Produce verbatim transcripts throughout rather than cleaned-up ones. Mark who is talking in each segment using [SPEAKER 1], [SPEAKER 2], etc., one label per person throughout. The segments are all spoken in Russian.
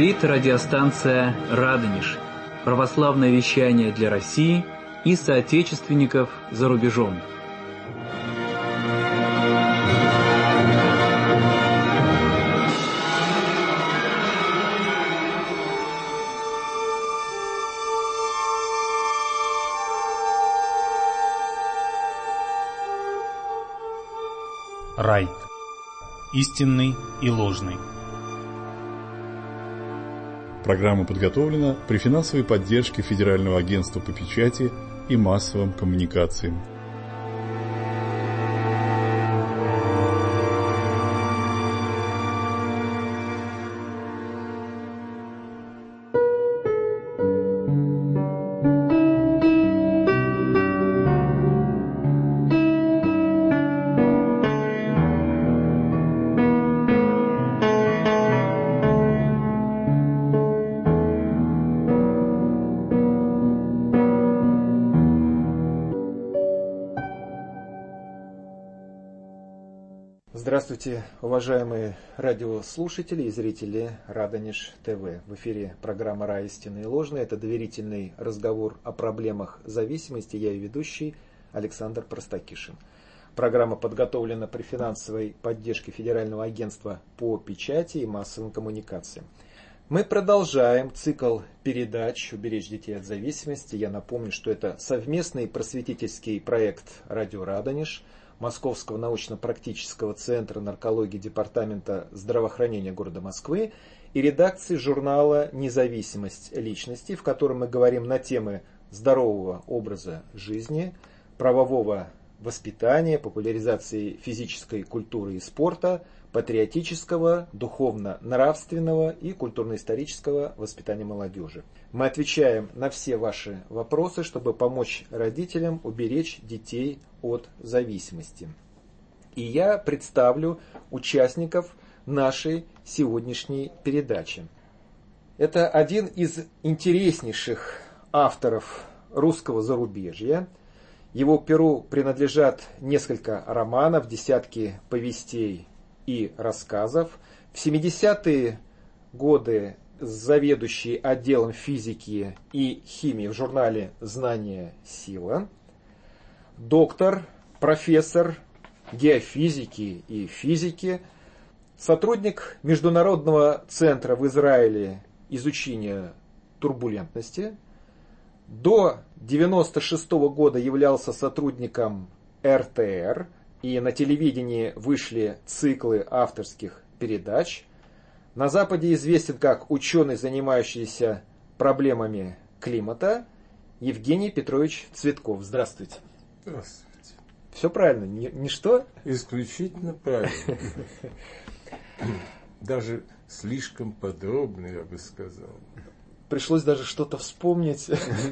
[SPEAKER 1] Говорит радиостанция «Радонеж». Православное вещание для России и соотечественников за рубежом.
[SPEAKER 2] Рай. Истинный и ложный.
[SPEAKER 3] Программа подготовлена при финансовой поддержке Федерального агентства по печати и массовым коммуникациям.
[SPEAKER 4] Здравствуйте, уважаемые радиослушатели и зрители Радонеж ТВ. В эфире программа «Рай, истинный и ложный». Это доверительный разговор о проблемах зависимости. Я и ведущий Александр Простакишин. Программа подготовлена при финансовой поддержке Федерального агентства по печати и массовым коммуникациям. Мы продолжаем цикл передач «Уберечь детей от зависимости». Я напомню, что это совместный просветительский проект «Радио Радонеж», Московского научно-практического центра наркологии Департамента здравоохранения города Москвы и редакции журнала «Независимость личности», в котором мы говорим на темы здорового образа жизни, правового воспитания, популяризации физической культуры и спорта, патриотического, духовно-нравственного и культурно-исторического воспитания молодежи. Мы отвечаем на все ваши вопросы, чтобы помочь родителям уберечь детей от зависимости. И я представлю участников нашей сегодняшней передачи. Это один из интереснейших авторов русского зарубежья. Его перу принадлежат несколько романов, десятки повестей и рассказов. В семидесятые годы заведующий отделом физики и химии в журнале «Знание. Сила». Доктор, профессор геофизики и физики, сотрудник Международного центра в Израиле изучения турбулентности. До девяносто шестого года являлся сотрудником эр тэ эр, и на телевидении вышли циклы авторских передач. На Западе известен как ученый, занимающийся проблемами климата, Евгений Петрович Цветков. Здравствуйте.
[SPEAKER 5] Здравствуйте.
[SPEAKER 4] Все правильно? Не, не что?
[SPEAKER 5] Исключительно правильно. Даже слишком подробно, я бы сказал.
[SPEAKER 4] Пришлось даже что-то вспомнить,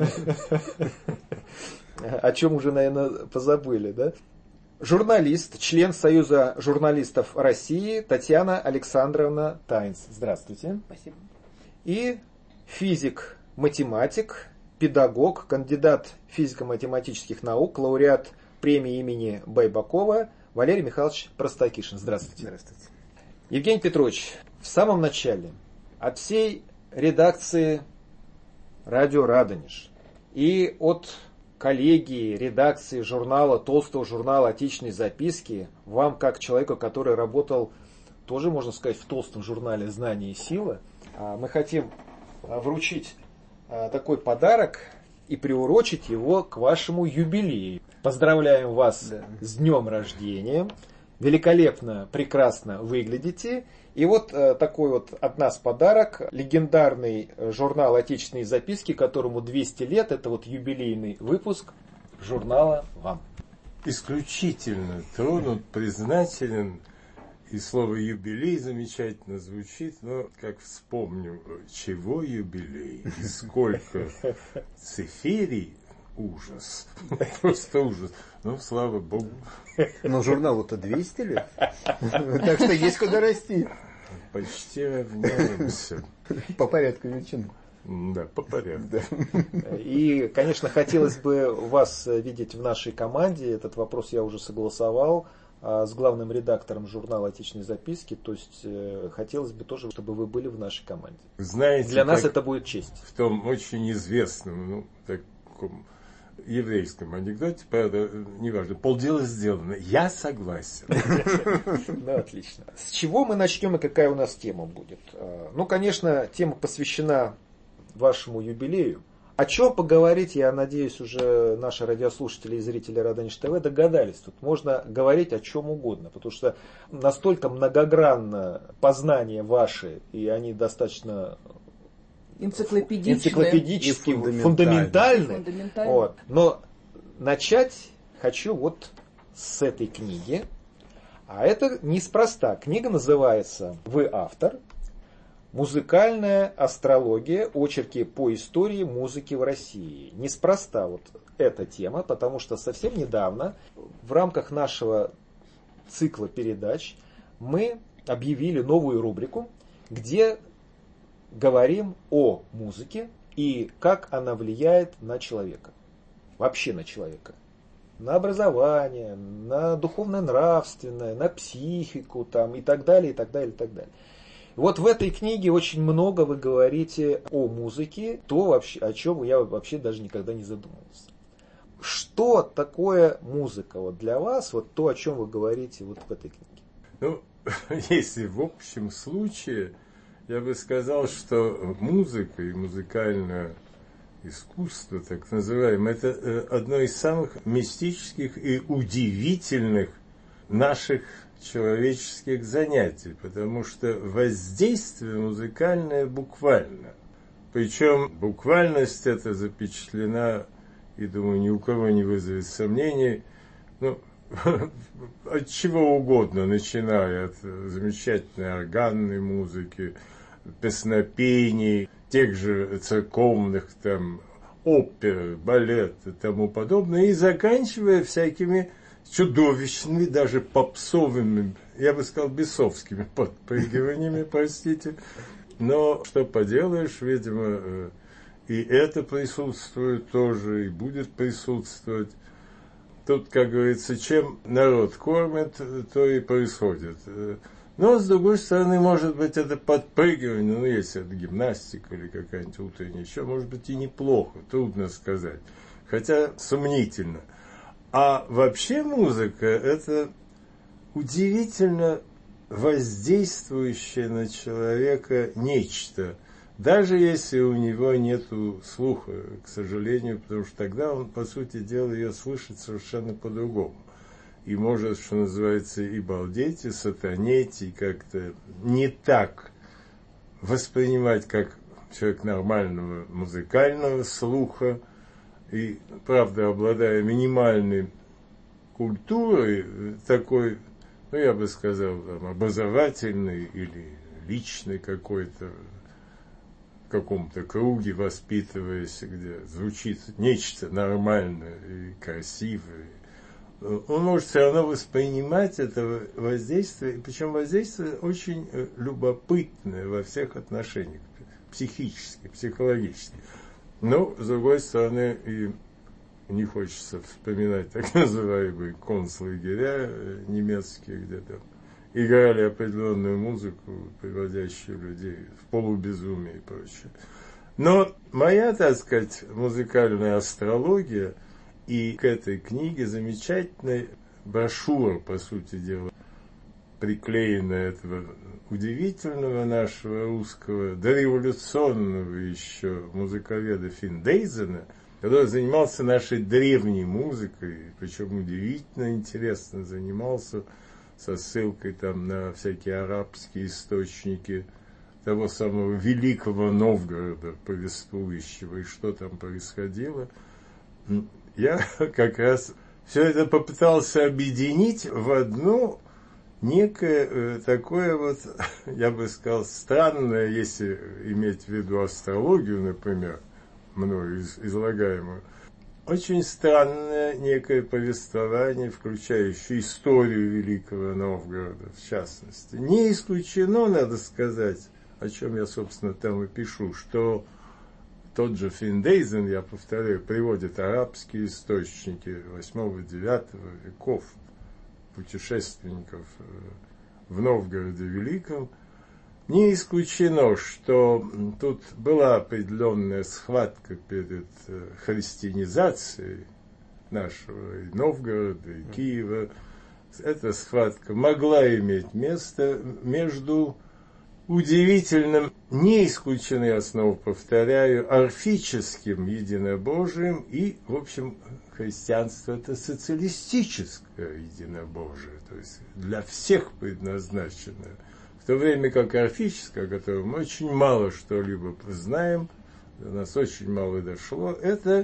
[SPEAKER 4] о чем уже, наверное, позабыли, да? Журналист, член Союза журналистов России Татьяна Александровна Таинц. Здравствуйте.
[SPEAKER 6] Спасибо.
[SPEAKER 4] И физик, математик, педагог, кандидат физико-математических наук, лауреат премии имени Байбакова Валерий Михайлович Простакишин. Здравствуйте.
[SPEAKER 6] Здравствуйте.
[SPEAKER 4] Евгений Петрович, в самом начале от всей редакции «Радио Радонеж» и от коллегии, редакции журнала, толстого журнала «Отечественные записки», вам, как человеку, который работал, тоже, можно сказать, в толстом журнале «Знание и сила», мы хотим вручить такой подарок и приурочить его к вашему юбилею. Поздравляем вас да. с днем рождения. Великолепно, прекрасно выглядите. И вот э, такой вот от нас подарок. Легендарный журнал «Отечественные записки», которому двести лет. Это вот юбилейный выпуск журнала вам.
[SPEAKER 5] Исключительно тронут, признателен. И слово «юбилей» замечательно звучит. Но, как вспомню, чего юбилей? И сколько циферий? Ужас. Просто ужас. Ну, слава богу.
[SPEAKER 6] Но журналу-то двести лет. Так что есть куда расти.
[SPEAKER 5] Почти равняемся.
[SPEAKER 6] По порядку величин.
[SPEAKER 5] Да, по порядку.
[SPEAKER 4] И, конечно, хотелось бы вас видеть в нашей команде. Этот вопрос я уже согласовал а, с главным редактором журнала «Отечественные записки». То есть э, хотелось бы тоже, чтобы вы были в нашей команде.
[SPEAKER 5] Знаете,
[SPEAKER 4] Для нас это будет честь.
[SPEAKER 5] В том очень известном, ну, таком еврейском анекдоте, правда, неважно, полдела сделано. Я согласен.
[SPEAKER 4] Ну, отлично. С чего мы начнем и какая у нас тема будет? Ну, конечно, тема посвящена вашему юбилею. О чем поговорить, я надеюсь, уже наши радиослушатели и зрители Радонеж ТВ догадались. Тут можно говорить о чем угодно, потому что настолько многогранно познания ваши, и они достаточно
[SPEAKER 7] энциклопедичные,
[SPEAKER 4] энциклопедически,
[SPEAKER 6] фундаментальны.
[SPEAKER 4] фундаментальны.
[SPEAKER 7] фундаментальные.
[SPEAKER 4] Вот. Но начать хочу вот с этой книги. А это неспроста. Книга называется «Вы автор. Музыкальная астрология. Очерки по истории музыки в России». Неспроста вот эта тема, потому что совсем недавно в рамках нашего цикла передач мы объявили новую рубрику, где говорим о музыке и как она влияет на человека. Вообще на человека. На образование, на духовно-нравственное, на психику там, и так далее, и так далее, и так далее. Вот в этой книге очень много вы говорите о музыке, то, вообще, о чем я вообще даже никогда не задумывался. Что такое музыка вот для вас, вот то, о чем вы говорите вот в этой книге?
[SPEAKER 5] Ну, если в общем случае, я бы сказал, что музыка и музыкальное искусство, так называемое, это одно из самых мистических и удивительных наших человеческих занятий, потому что воздействие музыкальное буквально. Причем буквальность эта запечатлена, и, думаю, ни у кого не вызовет сомнений, ну, от чего угодно, начиная от замечательной органной музыки, песнопений, тех же церковных там опер, балет и тому подобное, и заканчивая всякими чудовищными, даже попсовыми, я бы сказал, бесовскими подпрыгиваниями, простите. Но что поделаешь, видимо, и это присутствует тоже, и будет присутствовать. Тут, как говорится, чем народ кормит, то и происходит. Но, с другой стороны, может быть, это подпрыгивание, ну, если это гимнастика или какая-нибудь утренняя, еще, может быть, и неплохо, трудно сказать. Хотя сомнительно. А вообще музыка – это удивительно воздействующее на человека нечто. Даже если у него нет слуха, к сожалению, потому что тогда он, по сути дела, ее слышит совершенно по-другому. И может, что называется, и балдеть, и сатанеть, и как-то не так воспринимать, как человек нормального музыкального слуха, и, правда, обладая минимальной культурой, такой, ну, я бы сказал, там, образовательной или личной какой-то, в каком-то круге воспитываясь, где звучит нечто нормальное и красивое, он может все равно воспринимать это воздействие, причем воздействие очень любопытное во всех отношениях, психически, психологически. Но, с другой стороны, и не хочется вспоминать так называемые концлагеря немецкие, где там играли определенную музыку, приводящую людей в полубезумие и прочее. Но моя, так сказать, музыкальная астрология, и к этой книге замечательная брошюра, по сути дела, приклеенная этого удивительного нашего русского, дореволюционного еще музыковеда Финдейзена, который занимался нашей древней музыкой, причем удивительно интересно занимался, со ссылкой там на всякие арабские источники того самого Великого Новгорода, повествующего, и что там происходило. Я как раз все это попытался объединить в одно некое э, такое вот, я бы сказал, странное, если иметь в виду астрологию, например, мною из, излагаемую, очень странное некое повествование, включающее историю Великого Новгорода, в частности. Не исключено, надо сказать, о чем я, собственно, там и пишу, что тот же Финдейзен, я повторяю, приводит арабские источники восьмого-девятого веков. путешественников в Новгороде Великом, не исключено, что тут была определенная схватка перед христианизацией нашего и Новгорода, и Киева. Эта схватка могла иметь место между удивительным, не исключены основы, повторяю, орфическим единобожием и, в общем, христианство – это социалистическое единобожие, то есть для всех предназначенное. В то время как орфическое, о котором мы очень мало что-либо знаем, до нас очень мало дошло, это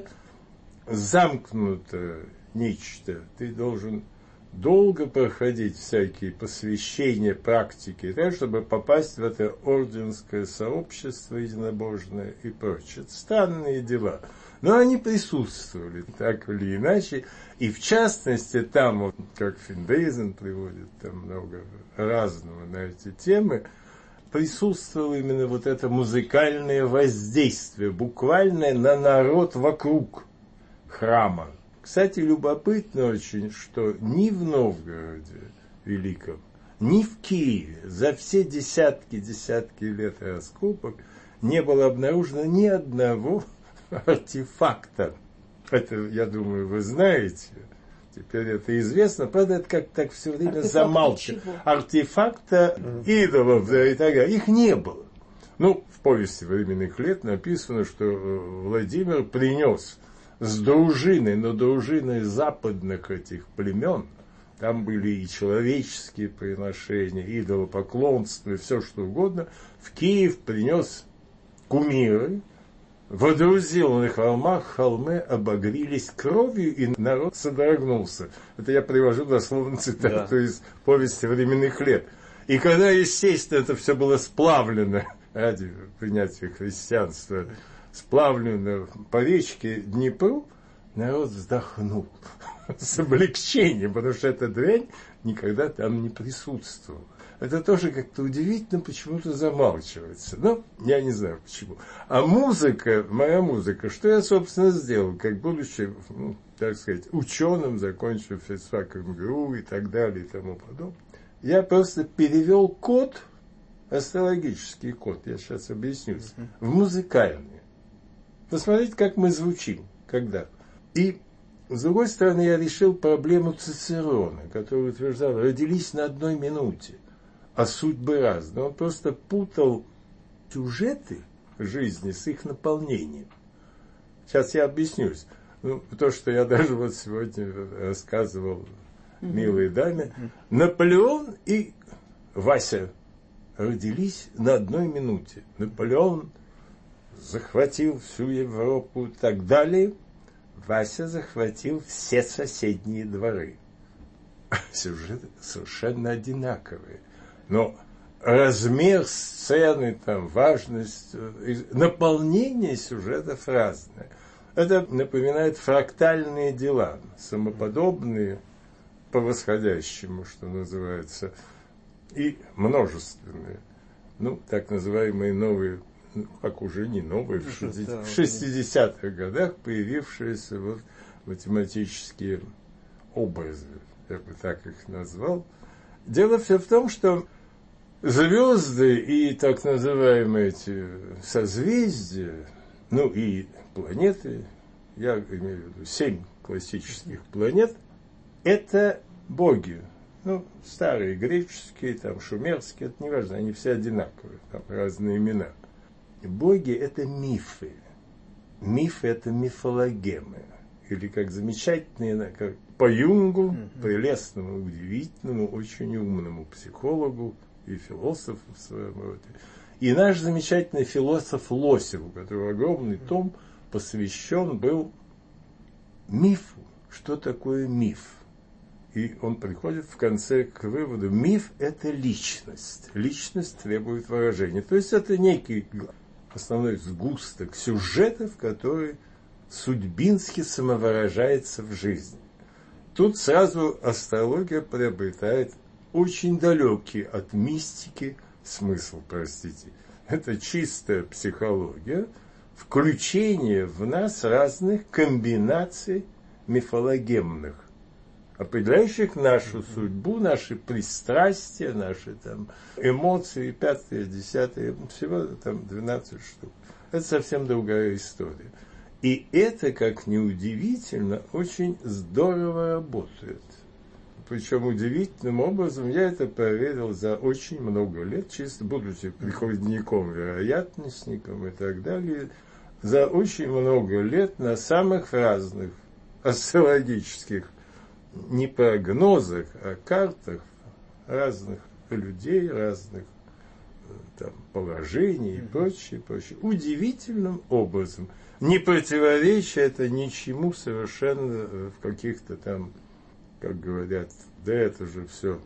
[SPEAKER 5] замкнутое нечто. Ты должен долго проходить всякие посвящения, практики, так, чтобы попасть в это орденское сообщество единобожное и прочее. Это странные дела. Но они присутствовали так или иначе. И в частности, там, вот, как Финдейзен приводит, там много разного на эти темы, присутствовало именно вот это музыкальное воздействие, буквально на народ вокруг храма. Кстати, любопытно очень, что ни в Новгороде Великом, ни в Киеве за все десятки-десятки лет раскопок не было обнаружено ни одного артефакта. Это, я думаю, вы знаете. Теперь это известно. Правда, это как так все время замалчивают. Артефакта идолов, да, и так далее. Их не было. Ну, в повести временных лет написано, что Владимир принес с дружиной, но дружиной западных этих племен, там были и человеческие приношения, идолопоклонство, и все что угодно, в Киев принес кумиры, водрузил на холмах, холмы обогрелись кровью, и народ содрогнулся. Это я привожу дословно цитату да. из повести временных лет. И когда, естественно, это все было сплавлено ради принятия христианства, сплавлено по речке Днепру, народ вздохнул с облегчением, потому что эта дрянь никогда там не присутствовала. Это тоже как-то удивительно почему-то замалчивается. Но я не знаю почему. А музыка, моя музыка, что я, собственно, сделал, как будучи, ну, так сказать, ученым, закончив филфак эм гэ у и так далее и тому подобное, я просто перевел код, астрологический код, я сейчас объяснюсь, в музыкальный. Посмотрите, как мы звучим, когда. И, с другой стороны, я решил проблему Цицерона, который утверждал, родились на одной минуте, а судьбы разные. Он просто путал сюжеты жизни с их наполнением. Сейчас я объяснюсь. Ну, то, что я даже вот сегодня рассказывал mm-hmm. милой даме. Mm-hmm. Наполеон и Вася родились на одной минуте. Наполеон захватил всю Европу и так далее. Вася захватил все соседние дворы. Сюжеты совершенно одинаковые. Но размер сцены, там, важность, наполнение сюжетов разное. Это напоминает фрактальные дела, самоподобные по восходящему, что называется, и множественные. Ну, так называемые новые, ну, как уже не новые, в шестидесятых годах появившиеся вот математические образы, я бы так их назвал. Дело все в том, что звезды и так называемые эти созвездия, ну и планеты, я имею в виду семь классических планет, это боги. Ну, старые греческие, там, шумерские, это не важно, они все одинаковые, там разные имена. Боги – это мифы. Мифы – это мифологемы. Или как замечательные, как по Юнгу, mm-hmm. прелестному, удивительному, очень умному психологу и философу в своем роде. И наш замечательный философ Лосев, у которого огромный том посвящен был мифу. Что такое миф? И он приходит в конце к выводу: миф – это личность. Личность требует выражения. То есть это некий основной сгусток сюжетов, который судьбински самовыражается в жизни. Тут сразу астрология приобретает очень далекий от мистики смысл, простите. Это чистая психология, включение в нас разных комбинаций мифологемных, определяющих нашу судьбу, наши пристрастия, наши там эмоции, пятое, десятое, всего там двенадцать штук. Это совсем другая история. И это, как ни удивительно, очень здорово работает. Причем удивительным образом я это проверил за очень много лет, чисто будучи прикладником, вероятностником и так далее, за очень много лет на самых разных астрологических не прогнозах, а картах разных людей, разных там, положений и прочее, прочее. Удивительным образом. Не противоречие это ничему совершенно в каких-то там, как говорят, да это же все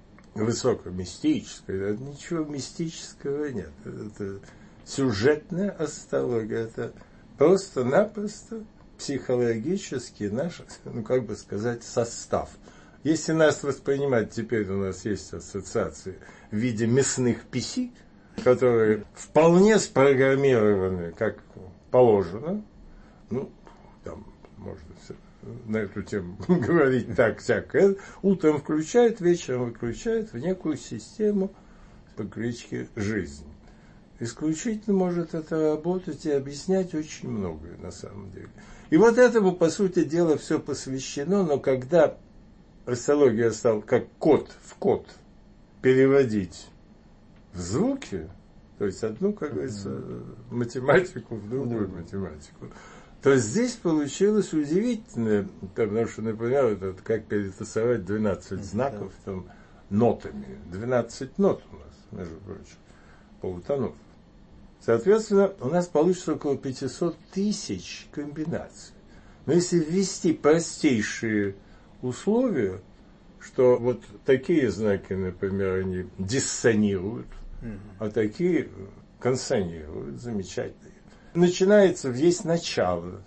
[SPEAKER 5] высокомистическое. Ничего мистического нет. Это сюжетная астрология. Это просто-напросто психологически наш, ну как бы сказать, состав. Если нас воспринимать, теперь у нас есть ассоциации в виде мясных писи, которые вполне спрограммированы, как положено, ну, там можно на эту тему говорить так, всякое, утром включает, вечером выключает в некую систему по кличке «Жизнь». Исключительно может это работать и объяснять очень многое на самом деле. И вот этому, по сути дела, все посвящено, но когда астрология стала как код в код переводить в звуки, то есть одну, как говорится, математику в другую математику, то здесь получилось удивительное, потому что, например, это как перетасовать двенадцать знаков там, нотами. двенадцать нот у нас, между прочим, полутонов. Соответственно, у нас получится около пятьсот тысяч комбинаций. Но если ввести простейшие условия, что вот такие знаки, например, они диссонируют, mm-hmm. а такие консонируют, замечательно. Начинается, есть начало.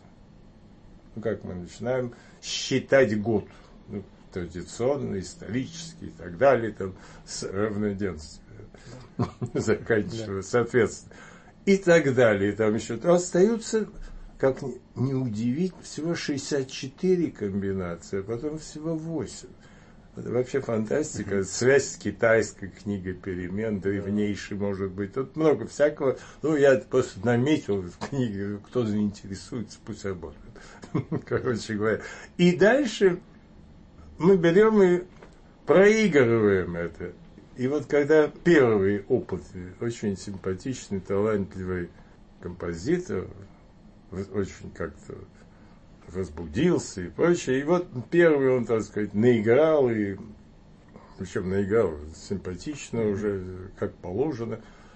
[SPEAKER 5] Ну, как мы начинаем считать год. Ну, традиционно, исторически и так далее, там, с равноденствия. Заканчивая, соответственно. И так далее. Там еще остаются, как не удивить, всего шестьдесят четыре комбинации, а потом всего восемь. Это вообще фантастика. Mm-hmm. Связь с китайской книгой перемен, древнейшей, может быть. Тут много всякого. Ну, я просто наметил в книге, кто заинтересуется, пусть работает. Короче говоря. И дальше мы берем и проигрываем это. И вот когда первый опыт, очень симпатичный, талантливый композитор, очень как-то возбудился и прочее. И вот первый он, так сказать, наиграл, и причем наиграл симпатично уже, как положено,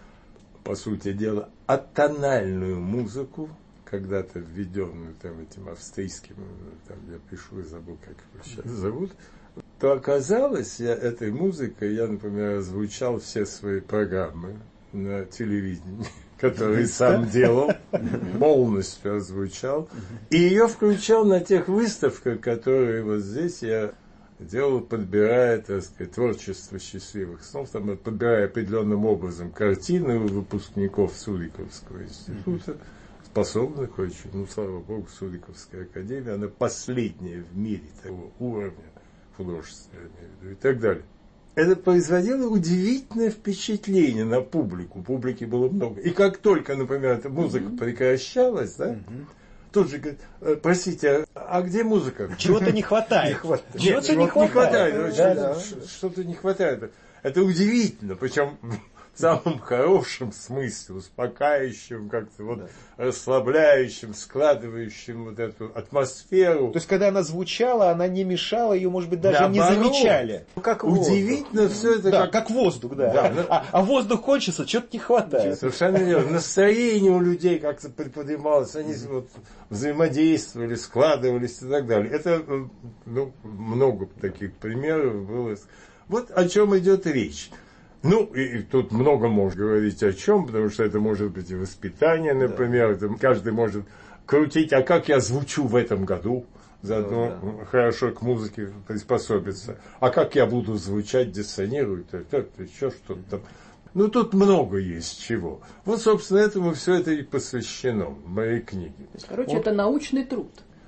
[SPEAKER 5] по сути дела, атональную музыку, когда-то введенную там этим австрийским, там я пишу и забыл, как его сейчас зовут, то оказалось, я этой музыкой, я, например, озвучал все свои программы на телевидении, который сам делал, полностью озвучал, и ее включал на тех выставках, которые вот здесь я делал, подбирая, так сказать, творчество счастливых снов, там, подбирая определенным образом картины выпускников Суриковского института, способных очень, ну, слава богу, Суриковская академия, она последняя в мире того уровня художественного, я имею в виду, и так далее. Это производило удивительное впечатление на публику. Публики было много. И как только, например, эта музыка mm-hmm. прекращалась, да, mm-hmm. тут же говорит, простите, а, а где музыка?
[SPEAKER 6] Чего-то не хватает.
[SPEAKER 5] Чего-то
[SPEAKER 6] не хватает.
[SPEAKER 5] Что-то не хватает. Это удивительно. Причем в самом хорошем смысле, успокаивающем, как-то вот да. расслабляющем, складывающем вот эту атмосферу.
[SPEAKER 6] То есть, когда она звучала, она не мешала, ее, может быть, даже Наоборот. не замечали.
[SPEAKER 5] Ну, как удивительно воздух. Все это.
[SPEAKER 6] Да,
[SPEAKER 5] как,
[SPEAKER 6] как воздух, да.
[SPEAKER 5] да.
[SPEAKER 6] А, а воздух кончится, что-то не хватает.
[SPEAKER 5] Совершенно верно. Настроение у людей как-то приподнималось, они вот взаимодействовали, складывались и так далее. Это, ну, много таких примеров было. Вот о чем идет речь. Ну, и, и тут много можно говорить о чем, потому что это может быть и воспитание, например, да. это каждый может крутить, а как я звучу в этом году, заодно ну, да. хорошо к музыке приспособиться, а как я буду звучать, диссонирует, это, еще что-то там. Ну, тут много есть чего. Вот, собственно, этому все это и посвящено в моей книге.
[SPEAKER 7] То есть, короче,
[SPEAKER 5] вот.
[SPEAKER 7] это научный труд.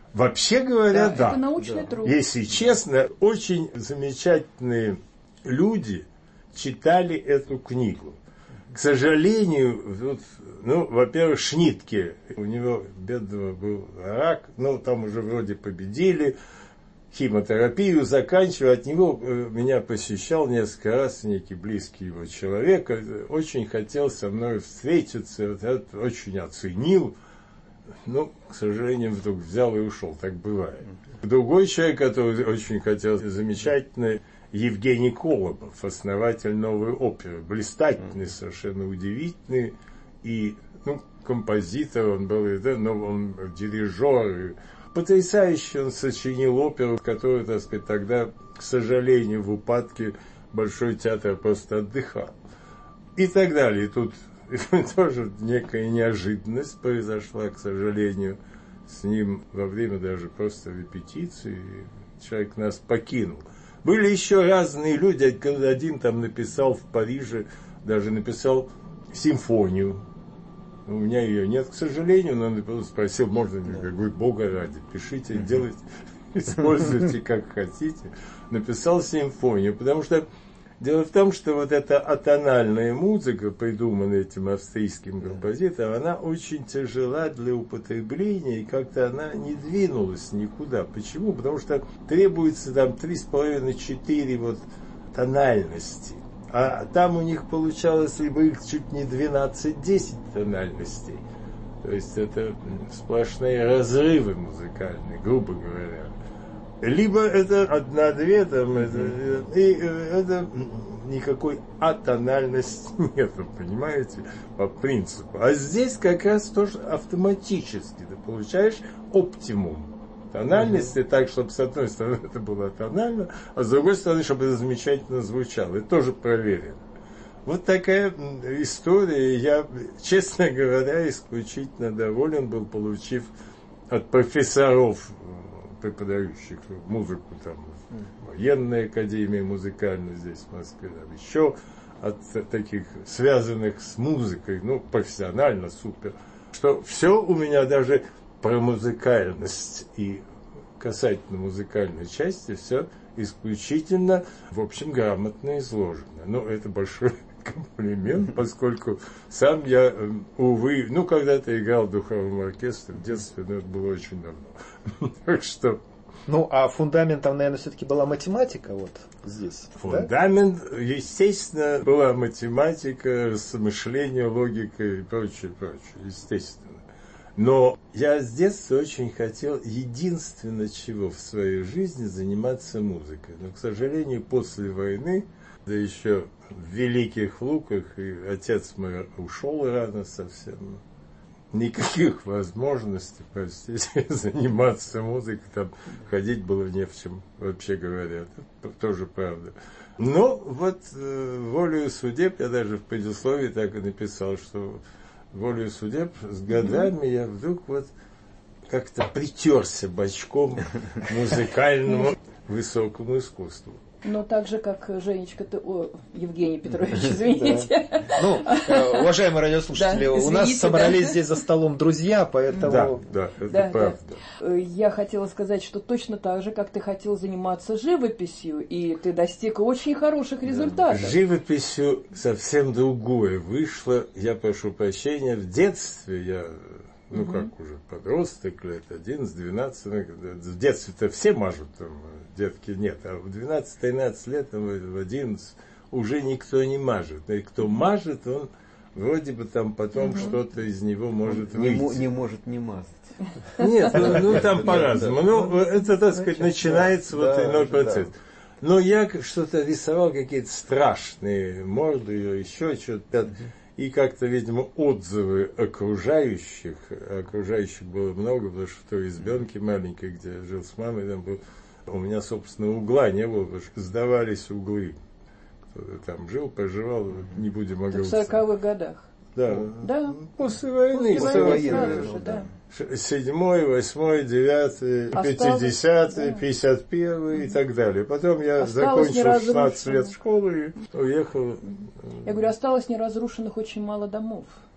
[SPEAKER 5] Вообще говоря,
[SPEAKER 7] Да,
[SPEAKER 5] да.
[SPEAKER 7] это научный
[SPEAKER 5] Да.
[SPEAKER 7] труд.
[SPEAKER 5] Если честно, очень замечательные люди читали эту книгу. К сожалению, вот, ну, во-первых, Шнитке, у него бедного был рак, ну, там уже вроде победили, химиотерапию заканчивая, от него э, меня посещал несколько раз некий близкий его человек, очень хотел со мной встретиться, вот это очень оценил, но, к сожалению, вдруг взял и ушел, так бывает. Другой человек, который очень хотел, замечательный, Евгений Колобов, основатель Новой оперы, блистательный, совершенно удивительный, и, ну, композитор он был, и, да, но он дирижер, и потрясающе он сочинил оперу, которую, так сказать, тогда, к сожалению, в упадке Большой театр просто отдыхал. И так далее. И тут тоже некая неожиданность произошла, к сожалению, с ним во время даже просто репетиции. Человек нас покинул. Были еще разные люди. Один там написал в Париже, даже написал симфонию. У меня ее нет, к сожалению, но он спросил, можно ли, я говорю, Бога ради, пишите, делайте, используйте как хотите. Написал симфонию, потому что дело в том, что вот эта атональная музыка, придуманная этим австрийским композитором, она очень тяжела для употребления, и как-то она не двинулась никуда. Почему? Потому что требуется там три с половиной-четыре вот тональности. А там у них получалось либо их чуть не двенадцать-десять тональностей. То есть это сплошные разрывы музыкальные, грубо говоря. Либо это одна-две, там, это, и это никакой атональности нет, понимаете, по принципу. А здесь как раз тоже автоматически ты получаешь оптимум тональности, mm-hmm. так, чтобы с одной стороны это было тонально, а с другой стороны, чтобы это замечательно звучало. Это тоже проверено. Вот такая история. Я, честно говоря, исключительно доволен был, получив от профессоров, преподающих музыку там, в военной академии музыкальной здесь, в Москве, там, еще от таких, связанных с музыкой, ну, профессионально, супер, что все у меня даже про музыкальность и касательно музыкальной части все исключительно, в общем, грамотно изложено. Ну, это большой комплимент, поскольку сам я, увы, ну, когда-то играл в духовом оркестре в детстве, но это было очень давно. Так что...
[SPEAKER 4] Ну, а фундаментом, наверное, все-таки была математика вот здесь.
[SPEAKER 5] Фундамент, да? Естественно, была математика, размышление, логика и прочее, прочее, естественно. Но я с детства очень хотел, единственное чего в своей жизни, заниматься музыкой. Но, к сожалению, после войны, да еще в Великих Луках, и отец мой ушел рано совсем, никаких возможностей, простите, заниматься музыкой, там ходить было не в чем, вообще говоря, это тоже правда. Но вот э, волею судеб, я даже в предисловии так и написал, что волею судеб с годами я вдруг вот как-то притерся бочком к музыкальному высокому искусству.
[SPEAKER 7] Но так же, как Женечка, ты... О, Евгений Петрович, извините.
[SPEAKER 4] Ну, уважаемые радиослушатели, у нас собрались здесь за столом друзья, поэтому...
[SPEAKER 5] Да, да, это правда.
[SPEAKER 7] Я хотела сказать, что точно так же, как ты хотел заниматься живописью, и ты достиг очень хороших результатов.
[SPEAKER 5] Живописью совсем другое вышло. Я прошу прощения, в детстве я... Ну, угу. как уже подросток, лет одиннадцать-двенадцать, в детстве-то все мажут, там, детки нет, а в двенадцать-тринадцать лет, там, в одиннадцать уже никто не мажет. И кто мажет, он вроде бы там потом угу. что-то из него может
[SPEAKER 6] он
[SPEAKER 5] выйти.
[SPEAKER 6] Не, не может не мазать.
[SPEAKER 5] Нет, ну, ну там по-разному. Ну, это, так сказать, начинается вот иной процесс. Но я что-то рисовал, какие-то страшные морды, еще что-то. И как-то, видимо, отзывы окружающих, окружающих было много, потому что в той избенке маленькой, где я жил с мамой, там был, у меня, собственно, угла не было, потому что сдавались углы. Кто-то там жил, поживал, не будем оглушаться.
[SPEAKER 7] В сороковых годах.
[SPEAKER 5] Да.
[SPEAKER 7] Да.
[SPEAKER 5] После войны.
[SPEAKER 7] После войны сразу же, да.
[SPEAKER 5] Седьмой, восьмой, девятый, пятидесятый, пятьдесят первый и так далее. Потом я
[SPEAKER 7] осталось
[SPEAKER 5] закончил шестнадцать лет школы и уехал.
[SPEAKER 7] Я говорю, осталось неразрушенных очень мало домов.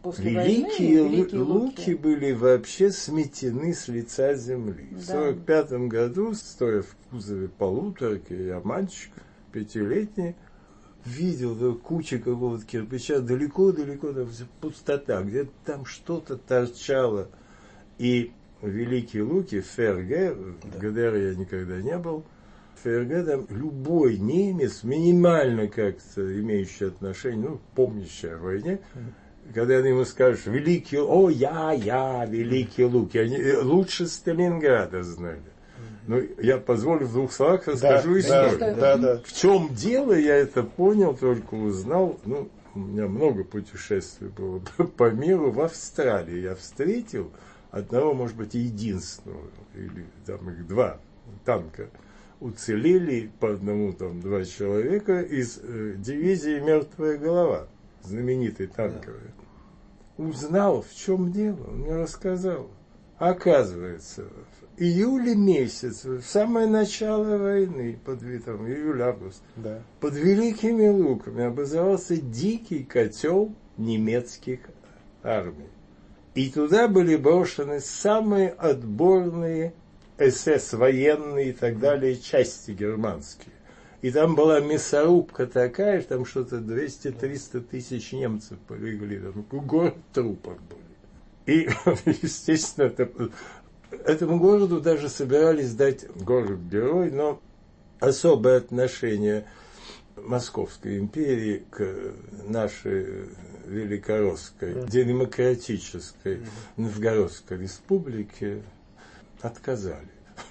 [SPEAKER 7] после
[SPEAKER 5] великие,
[SPEAKER 7] войны великие
[SPEAKER 5] луки.
[SPEAKER 7] луки
[SPEAKER 5] были вообще сметены с лица земли.
[SPEAKER 7] Да.
[SPEAKER 5] В сорок пятом году, стоя в кузове полуторки, я мальчик пятилетний, видел да, кучу какого-то кирпича, далеко-далеко, там пустота, где-то там что-то торчало. И великие луки, Ферге, в ГДР я никогда не был, Ферге, там любой немец, минимально как-то имеющий отношение, ну, помнящий о войне, когда ему скажешь, великий, о, я, я, великие луки, они лучше Сталинграда знали. Ну, я позволю в двух словах расскажу
[SPEAKER 6] да,
[SPEAKER 5] историю.
[SPEAKER 6] Да, да, да.
[SPEAKER 5] В чем дело, я это понял, только узнал. Ну, у меня много путешествий было по миру. В Австралии я встретил одного, может быть, единственного, или там их два танка. Уцелели по одному, там, два человека из э, дивизии «Мертвая голова», знаменитой танковой. Да. Узнал, в чем дело, он мне рассказал. Оказывается, в июле месяце, в самое начало войны, под там, июль-август,
[SPEAKER 6] да. под
[SPEAKER 5] Великими Луками образовался дикий котел немецких армий. И туда были брошены самые отборные эс эс военные и так далее части германские. И там была мясорубка такая, что там что-то двести-триста тысяч немцев полегли, там город трупов были. И, естественно, это, этому городу даже собирались дать город-герой, но особое отношение Московской империи к нашей великоросской, демократической Новгородской республике отказали.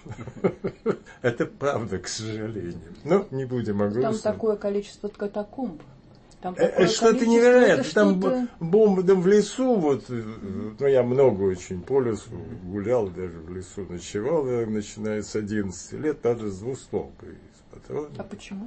[SPEAKER 5] Это правда, к сожалению. Но не будем о грустном.
[SPEAKER 7] Там такое количество катакомб. Там
[SPEAKER 5] Это что-то невероятное. Там бомбы там в лесу, вот, ну, я много очень по лесу гулял, даже в лесу ночевал, наверное, начиная с одиннадцати лет, даже с двустволкой, с патронами.
[SPEAKER 7] А почему?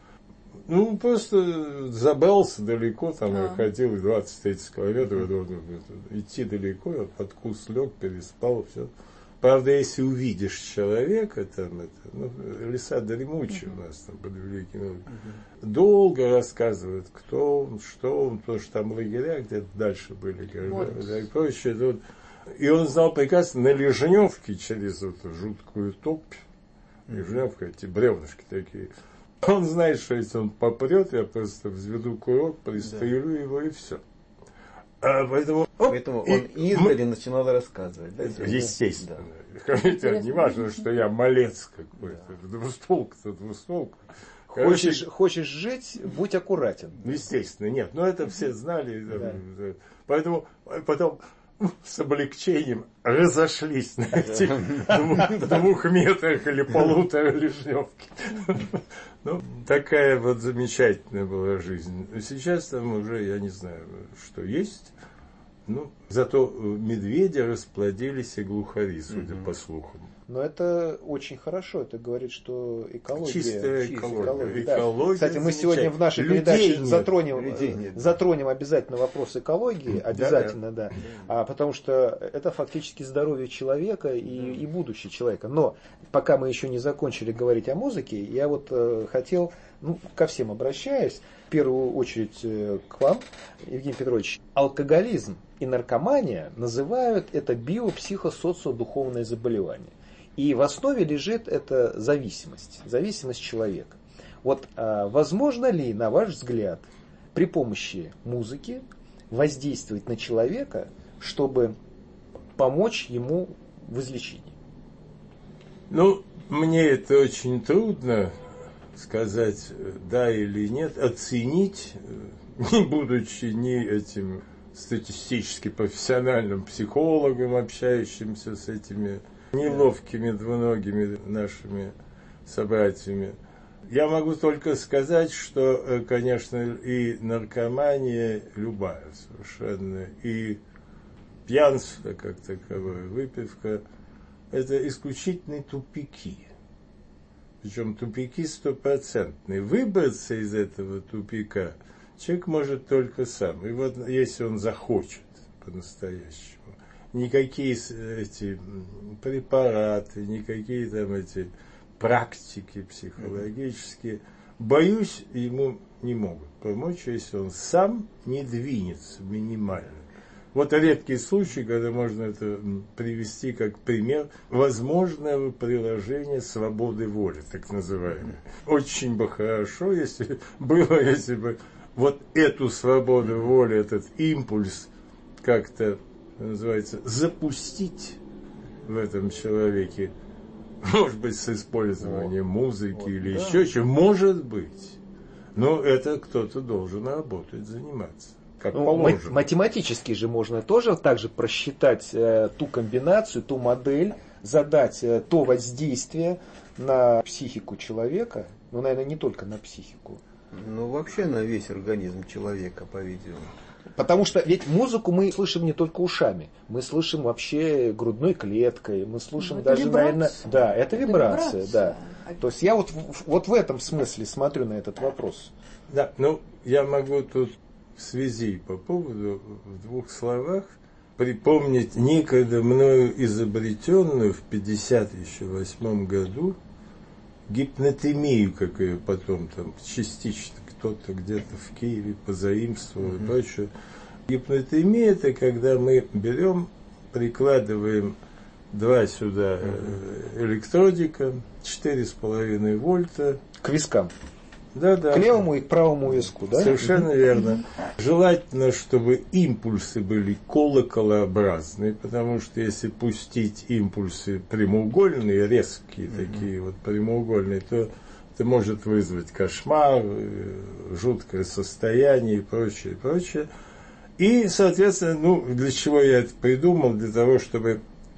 [SPEAKER 5] Ну, просто забрался далеко, там
[SPEAKER 7] а.
[SPEAKER 5] я ходил двадцать-тридцать километров, идти далеко, я под куст лег, переспал, все. Правда, если увидишь человека, там, это, ну, леса дремучие uh-huh. у нас там под Великими Луками, uh-huh. долго рассказывают, кто он, что он, потому что там лагеря где-то дальше были, да, и прочее. Тут. И он знал прекрасно на Лежневке через эту жуткую топь, uh-huh. Лежневка, эти бревнышки такие. Он знает, что если он попрет, я просто взведу курок, пристрелю да. его и все. А поэтому,
[SPEAKER 6] поэтому он издали мы... начинал рассказывать. Да?
[SPEAKER 5] Естественно. Да. Не важно, что я малец какой-то. Да. Двустволка-то двустволка.
[SPEAKER 6] Хочешь, Короче, хочешь жить, будь аккуратен.
[SPEAKER 5] Естественно, нет. Но это все знали. Да. Поэтому потом с облегчением разошлись на этих двух метрах или полутора Лежневки. Ну, такая вот замечательная была жизнь. Сейчас там уже, я не знаю, что есть. Ну, зато медведи расплодились и глухари, судя mm-hmm. по слухам.
[SPEAKER 6] Но это очень хорошо. Это говорит, что экология...
[SPEAKER 5] Чистая экология. экология, да. экология
[SPEAKER 6] Кстати, мы сегодня в нашей людей передаче нет. затронем, затронем обязательно вопрос экологии. Обязательно, да. да. А, потому что это фактически здоровье человека и, и будущее человека. Но пока мы еще не закончили говорить о музыке, я вот э, хотел, ну, ко всем обращаюсь, в первую очередь э, к вам, Евгений Петрович. Алкоголизм и наркомания называют это биопсихосоциодуховное заболевание. И в основе лежит эта зависимость, зависимость человека. Вот а, возможно ли, на ваш взгляд, при помощи музыки воздействовать на человека, чтобы помочь ему в излечении?
[SPEAKER 5] Ну, мне это очень трудно сказать, да или нет, оценить, не будучи ни этим статистически профессиональным психологом, общающимся с этими неловкими двуногими нашими собратьями. Я могу только сказать, что, конечно, и наркомания любая совершенно, и пьянство как таковое, выпивка, это исключительные тупики. Причем тупики стопроцентные. Выбраться из этого тупика человек может только сам. И вот если он захочет по-настоящему. Никакие эти препараты, никакие там эти практики психологические, боюсь, ему не могут помочь, если он сам не двинется минимально. Вот редкий случай, когда можно это привести как пример возможного приложения свободы воли, так называемой. Очень бы хорошо, если было, если бы вот эту свободу воли, этот импульс как-то, называется, запустить в этом человеке, может быть, с использованием вот, музыки вот, или да. еще чего, может быть. Но это кто-то должен работать, заниматься. Как ну, положено.
[SPEAKER 6] Математически же можно тоже также просчитать э, ту комбинацию, ту модель, задать э, то воздействие на психику человека, ну, наверное, не только на психику.
[SPEAKER 4] Ну, вообще на весь организм человека, по-видимому.
[SPEAKER 6] Потому что ведь музыку мы слышим не только ушами, мы слышим вообще грудной клеткой, мы слышим ну, даже, наверное, да, это, это вибрация, вибрация, да. То есть я вот, вот в этом смысле смотрю на этот вопрос.
[SPEAKER 5] Да, ну, я могу тут в связи по поводу в двух словах припомнить некогда мною изобретенную в пятьдесят восьмом году гипнотемию, как ее потом там частично кто-то где-то в Киеве позаимствовал mm-hmm. и прочее. Гипнотемия – это когда мы берем, прикладываем два сюда mm-hmm. электродика, четыре с половиной вольта.
[SPEAKER 6] К вискам.
[SPEAKER 5] Да, да.
[SPEAKER 6] К левому и к правому виску, да?
[SPEAKER 5] Совершенно mm-hmm. верно. Желательно, чтобы импульсы были колоколообразные, потому что если пустить импульсы прямоугольные, резкие mm-hmm. такие вот прямоугольные, то это может вызвать кошмар, жуткое состояние и прочее, и прочее. И, соответственно, ну, для чего я это придумал? Для того, чтобы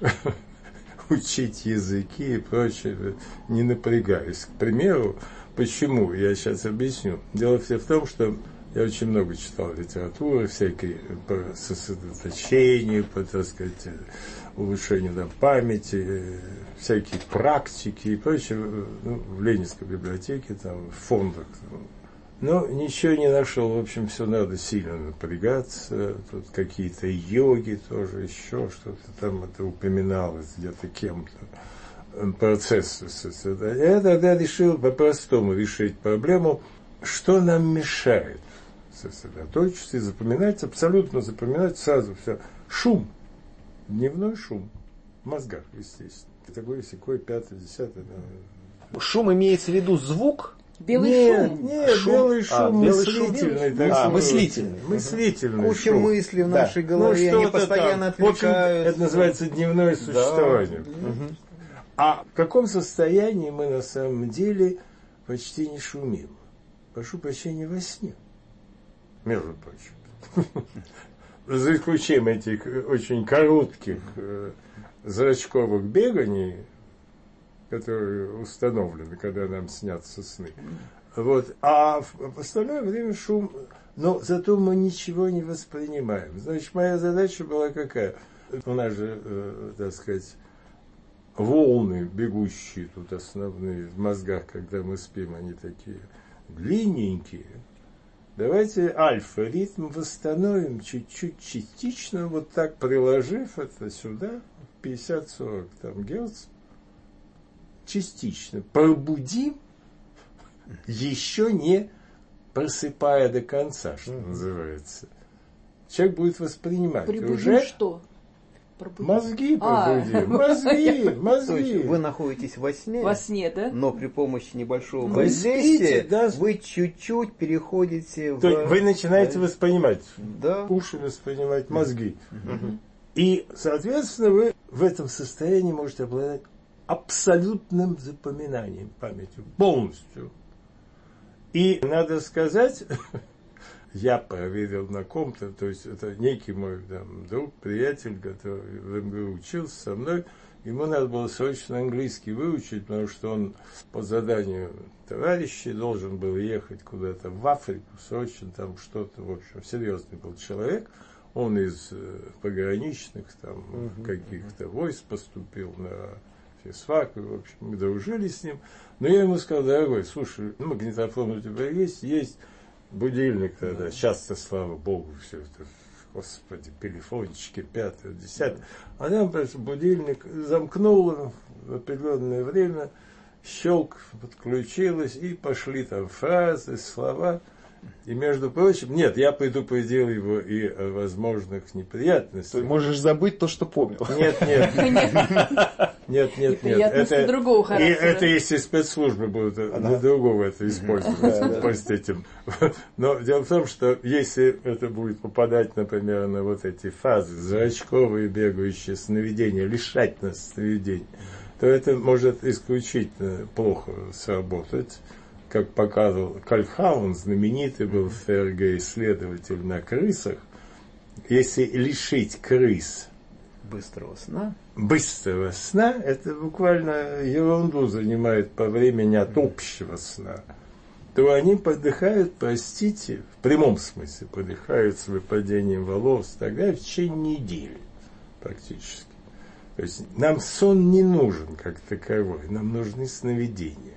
[SPEAKER 5] учить языки и прочее, не напрягаясь. К примеру, почему? Я сейчас объясню. Дело все в том, что я очень много читал литературы, всякие по сосредоточению, по, так сказать, улучшению да, памяти, всякие практики и прочее, ну, в Ленинской библиотеке, там, в фондах. Но ничего не нашел, в общем, все надо сильно напрягаться, тут какие-то йоги тоже, еще что-то там это упоминалось где-то кем-то, процессы сосредоточения. Я тогда решил по-простому решить проблему, что нам мешает сосредоточиться и запоминать, абсолютно запоминать сразу все. Шум, дневной шум в мозгах, естественно. Такой, сякой, пятый, десятый.
[SPEAKER 6] Шум имеется в виду звук?
[SPEAKER 7] Белый
[SPEAKER 5] нет,
[SPEAKER 7] шум?
[SPEAKER 5] Нет, шум. белый шум, а, мыслительный.
[SPEAKER 6] Белый шум. А, мыслительный.
[SPEAKER 5] Мыслительный
[SPEAKER 4] Куча
[SPEAKER 5] шум.
[SPEAKER 4] мыслей в
[SPEAKER 5] да.
[SPEAKER 4] нашей голове,
[SPEAKER 5] ну,
[SPEAKER 4] они постоянно
[SPEAKER 5] там.
[SPEAKER 4] отвлекаются.
[SPEAKER 5] В общем, это называется дневное существование. Да. Угу. А в каком состоянии мы на самом деле почти не шумим? Прошу прощения, во сне. Между прочим. За исключением этих очень коротких э, зрачковых беганий, которые установлены, когда нам снятся сны. Вот. А в остальное время шум, но зато мы ничего не воспринимаем. Значит, моя задача была какая? У нас же, э, так сказать, волны, бегущие тут основные в мозгах, когда мы спим, они такие длинненькие. Давайте альфа-ритм восстановим чуть-чуть, частично, вот так приложив это сюда, пятьдесят-сорок там герц, частично пробудим, еще не просыпая до конца, что mm-hmm. называется. Человек будет воспринимать.
[SPEAKER 7] Прибудим
[SPEAKER 5] уже
[SPEAKER 7] что? Пробудим.
[SPEAKER 5] Мозги пробудим. А, мозги, мозги. То есть
[SPEAKER 4] вы находитесь во сне,
[SPEAKER 7] во сне, да?
[SPEAKER 4] Но при помощи небольшого
[SPEAKER 5] вы
[SPEAKER 4] воздействия
[SPEAKER 5] спите, да?
[SPEAKER 4] Вы чуть-чуть переходите в...
[SPEAKER 5] То есть вы начинаете
[SPEAKER 4] да.
[SPEAKER 5] воспринимать.
[SPEAKER 4] Да.
[SPEAKER 5] Уши воспринимать, мозги.
[SPEAKER 4] Mm-hmm.
[SPEAKER 5] И, соответственно, вы в этом состоянии можете обладать абсолютным запоминанием, памятью, полностью. И надо сказать, я проверил на ком-то, то есть это некий мой там, друг, приятель, который в эм гэ у учился со мной, ему надо было срочно английский выучить, потому что он по заданию товарищей должен был ехать куда-то в Африку, срочно там что-то, в общем, серьезный был человек. Он из э, пограничных там uh-huh. каких-то войск поступил на физфак, в общем, мы дружили с ним. Но я ему сказал: дорогой, слушай, ну, магнитофон у тебя есть, есть будильник тогда, сейчас-то, слава богу, все это, господи, телефончики, пятое, десятое. А нам просто будильник замкнуло в определенное время, щелк, подключилось, и пошли там фразы, слова. И, между прочим, нет, я предупредил его и о возможных неприятностях.
[SPEAKER 6] Ты можешь забыть то, что помнил.
[SPEAKER 5] Нет, нет. Нет, нет, нет.
[SPEAKER 7] Это другого характера.
[SPEAKER 5] И это если спецслужбы будут для другого это использовать под этим. Но дело в том, что если это будет попадать, например, на вот эти фазы, зрачковые бегающие сновидения, лишать нас сновидений, то это может исключительно плохо сработать. Как показывал Кальхаун, знаменитый был в ФРГ исследователь на крысах, если лишить крыс
[SPEAKER 4] быстрого сна,
[SPEAKER 5] быстрого сна, это буквально ерунду занимает по времени от общего сна, то они подыхают, простите, в прямом смысле подыхают с выпадением волос и так далее в течение недели практически. То есть нам сон не нужен как таковой, нам нужны сновидения.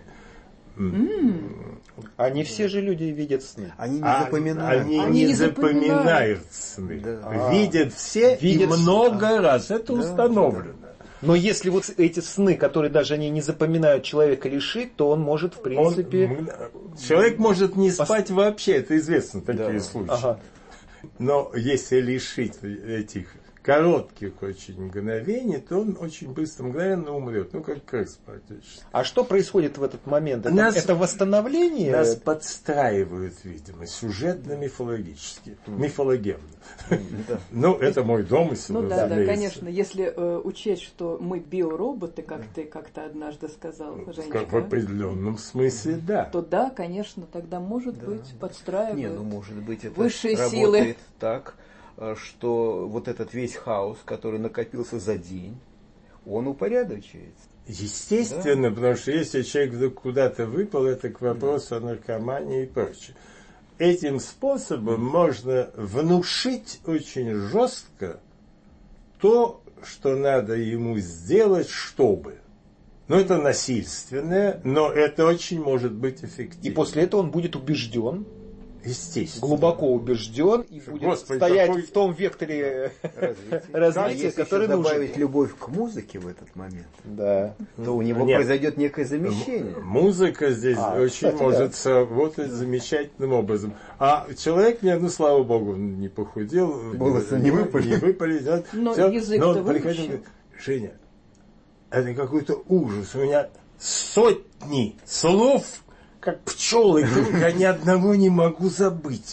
[SPEAKER 6] Mm. А не все же люди видят сны.
[SPEAKER 4] Они не
[SPEAKER 5] а,
[SPEAKER 4] запоминают.
[SPEAKER 5] Они,
[SPEAKER 7] они
[SPEAKER 5] не,
[SPEAKER 7] не
[SPEAKER 5] запоминают, запоминают сны. Да. Видят все видят и много а, раз. Это да, установлено.
[SPEAKER 6] Да. Но если вот эти сны, которые даже они не запоминают, человека лишить, то он может, в принципе...
[SPEAKER 5] Он, человек может не спать пос... вообще. Это известно, такие да. случаи. Ага. Но если лишить этих коротких очень мгновений, то он очень быстро, мгновенно умрет. Ну, как крыс практически.
[SPEAKER 6] А что происходит в этот момент? Это,
[SPEAKER 5] нас,
[SPEAKER 6] это восстановление?
[SPEAKER 5] Нас подстраивают, видимо, сюжетно-мифологически. Mm. Мифологемно. Mm. Ну, это мой домысел.
[SPEAKER 7] Ну да, да, конечно. Если э, учесть, что мы биороботы, как ты как-то однажды сказал, Женечка.
[SPEAKER 5] В определенном смысле, да.
[SPEAKER 7] То да, конечно, тогда, может быть, подстраивают.
[SPEAKER 4] Не, ну, может быть, это
[SPEAKER 7] высшие
[SPEAKER 4] работает
[SPEAKER 7] силы.
[SPEAKER 4] Так, что вот этот весь хаос, который накопился за день, он упорядочивается.
[SPEAKER 5] Естественно, да? Потому что если человек вдруг куда-то выпал, это к вопросу о наркомании и прочее. Этим способом можно внушить очень жестко то, что надо ему сделать, чтобы. Ну, это насильственное, но это очень может быть эффективно.
[SPEAKER 6] И после этого он будет убежден.
[SPEAKER 5] Естественно.
[SPEAKER 6] Глубоко убежден и будет Господи, стоять какой... в том векторе развития, развития который
[SPEAKER 4] нужно.
[SPEAKER 6] Если
[SPEAKER 4] добавить любовь к музыке в этот момент,
[SPEAKER 6] да.
[SPEAKER 4] то у него Нет. произойдет некое замещение.
[SPEAKER 5] Музыка здесь а, очень кстати, может да. сработать замечательным образом. А человек мне, ну, слава богу, не похудел.
[SPEAKER 4] Волосы не выпали.
[SPEAKER 5] Не выпали да.
[SPEAKER 7] Но
[SPEAKER 5] Все.
[SPEAKER 7] язык-то выпущен.
[SPEAKER 5] Женя, это какой-то ужас. У меня сотни слов, как пчелы, я ни одного не могу забыть.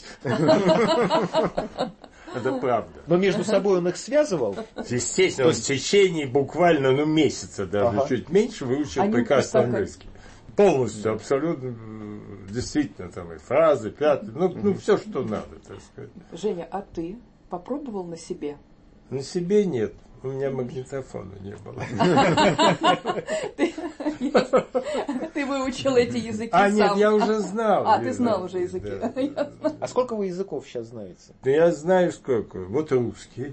[SPEAKER 5] Это правда.
[SPEAKER 6] Но между собой он их связывал?
[SPEAKER 5] Естественно, он в течение буквально ну, месяца, даже ага. чуть меньше, выучил Они прекрасно английский. Полностью, абсолютно, действительно, там и фразы, пятые, ну, ну все, что надо, так сказать.
[SPEAKER 7] Женя, а ты попробовал на себе?
[SPEAKER 5] На себе нет. У меня магнитофона не было.
[SPEAKER 7] Ты выучил эти языки сам.
[SPEAKER 5] А нет, я уже знал.
[SPEAKER 7] А, ты знал уже языки.
[SPEAKER 6] А сколько вы языков сейчас знаете?
[SPEAKER 5] Да я знаю сколько. Вот русский.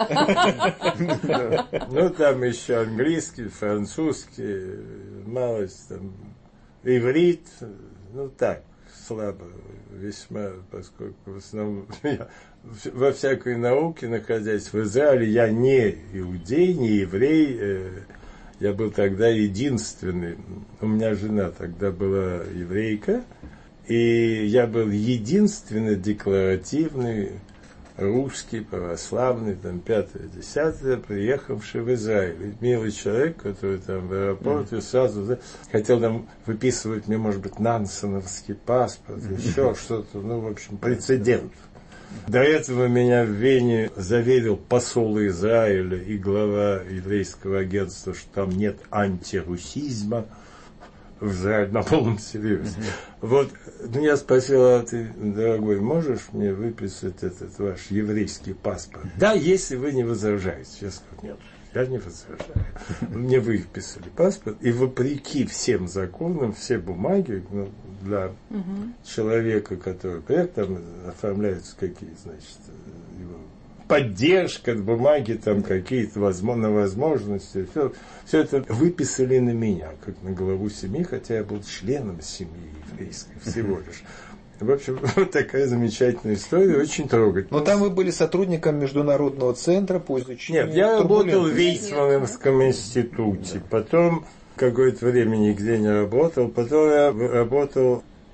[SPEAKER 5] Ну, там еще английский, французский, малость там, иврит. Ну, так, слабо весьма, поскольку в основном я во всякой науке, находясь в Израиле, я не иудей, не еврей, э, я был тогда единственный, у меня жена тогда была еврейка, и я был единственный декларативный русский, православный, там, пятое, десятое, приехавший в Израиль. Милый человек, который там в аэропорте сразу да, хотел там выписывать мне, может быть, нансеновский паспорт, еще что-то, ну, в общем, прецедент. До этого меня в Вене заверил посол Израиля и глава еврейского агентства, что там нет антирусизма в Израиле на полном серьезе. Вот, ну, я спросил, а ты, дорогой, можешь мне выписать этот ваш еврейский паспорт? Да, если вы не возражаете. Я сказал, нет, я не возражаю. Мне выписали паспорт, и вопреки всем законам, все бумаги, ну, для угу. человека, который приехал, там оформляются какие, значит, его поддержка, бумаги, там какие-то возможно, возможности, все, все это выписали на меня, как на главу семьи, хотя я был членом семьи еврейской всего лишь. В общем, вот такая замечательная история, очень трогательная.
[SPEAKER 6] Но там вы были сотрудником Международного центра по изучению...
[SPEAKER 5] Нет, я работал в Вейцмановском институте, потом какое-то время нигде не работал, потом я работал,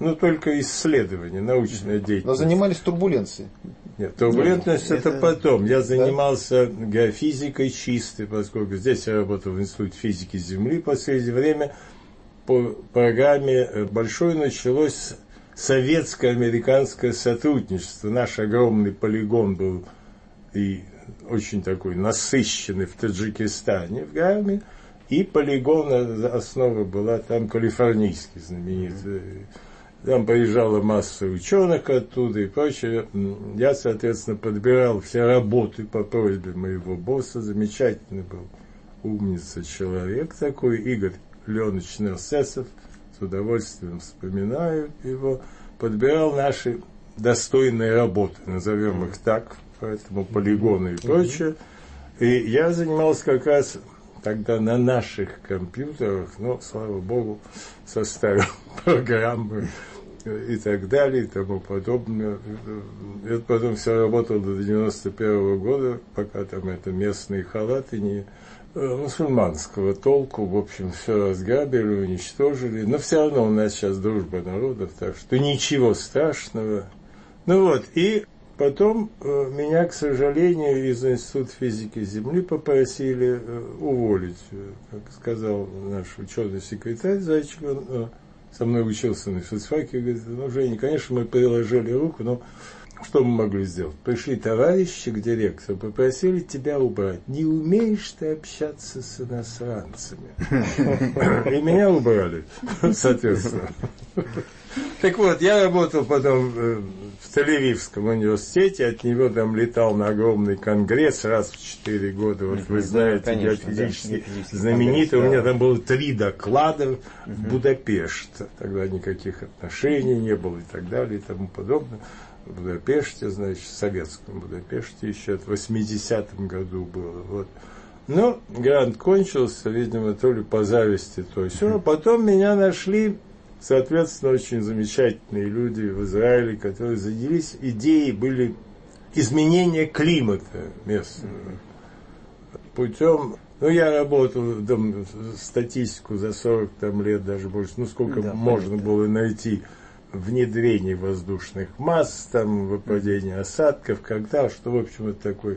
[SPEAKER 5] Ну, только исследование, научная деятельность.
[SPEAKER 6] Но занимались турбуленцией.
[SPEAKER 5] Нет, турбулентность это, это потом. Я занимался да? геофизикой чистой, поскольку здесь я работал в Институте физики Земли в последнее время. По программе большой началось советско-американское сотрудничество. Наш огромный полигон был и очень такой насыщенный в Таджикистане, в Гаме. И полигон, основа была там калифорнийский знаменитый. Там приезжала масса ученых оттуда и прочее. Я, соответственно, подбирал все работы по просьбе моего босса. Замечательный был, умница человек такой, Игорь Леонович Нерсесов. С удовольствием вспоминаю его. Подбирал наши достойные работы, назовем их так, по этому полигону и прочее. И я занимался как раз тогда на наших компьютерах, но, слава богу, составил программы и так далее, и тому подобное. Это потом все работало до девяносто первого года, пока там это местные халаты не мусульманского толку, в общем, все разграбили, уничтожили. Но все равно у нас сейчас дружба народов, так что ничего страшного. Ну вот, и потом э, меня, к сожалению, из Института физики Земли попросили э, уволить. Как сказал наш ученый секретарь Зайчик, он э, со мной учился на физфаке, говорит: ну, Женя, конечно, мы приложили руку, но что мы могли сделать? Пришли товарищи к директору, попросили тебя убрать. Не умеешь ты общаться с иностранцами. И меня убрали, соответственно. Так вот, я работал потом в Тель-Авивском университете, от него там летал на огромный конгресс раз в четыре года. Вот вы знаете, геофизический знаменитый. У меня там было три доклада в Будапешт. Тогда никаких отношений не было и так далее и тому подобное. В Будапеште, значит, в советском Будапеште еще в восьмидесятом году было. Вот. Но грант кончился, видимо, то ли по зависти, то все. А потом меня нашли, соответственно, очень замечательные люди в Израиле, которые занялись идеей, были изменения климата местного. Путем, ну, я работал, там, статистику за сорок там, лет, даже больше, ну, сколько да, можно понятно. Было найти внедрение воздушных масс, там, выпадение осадков, когда, что, в общем, это такой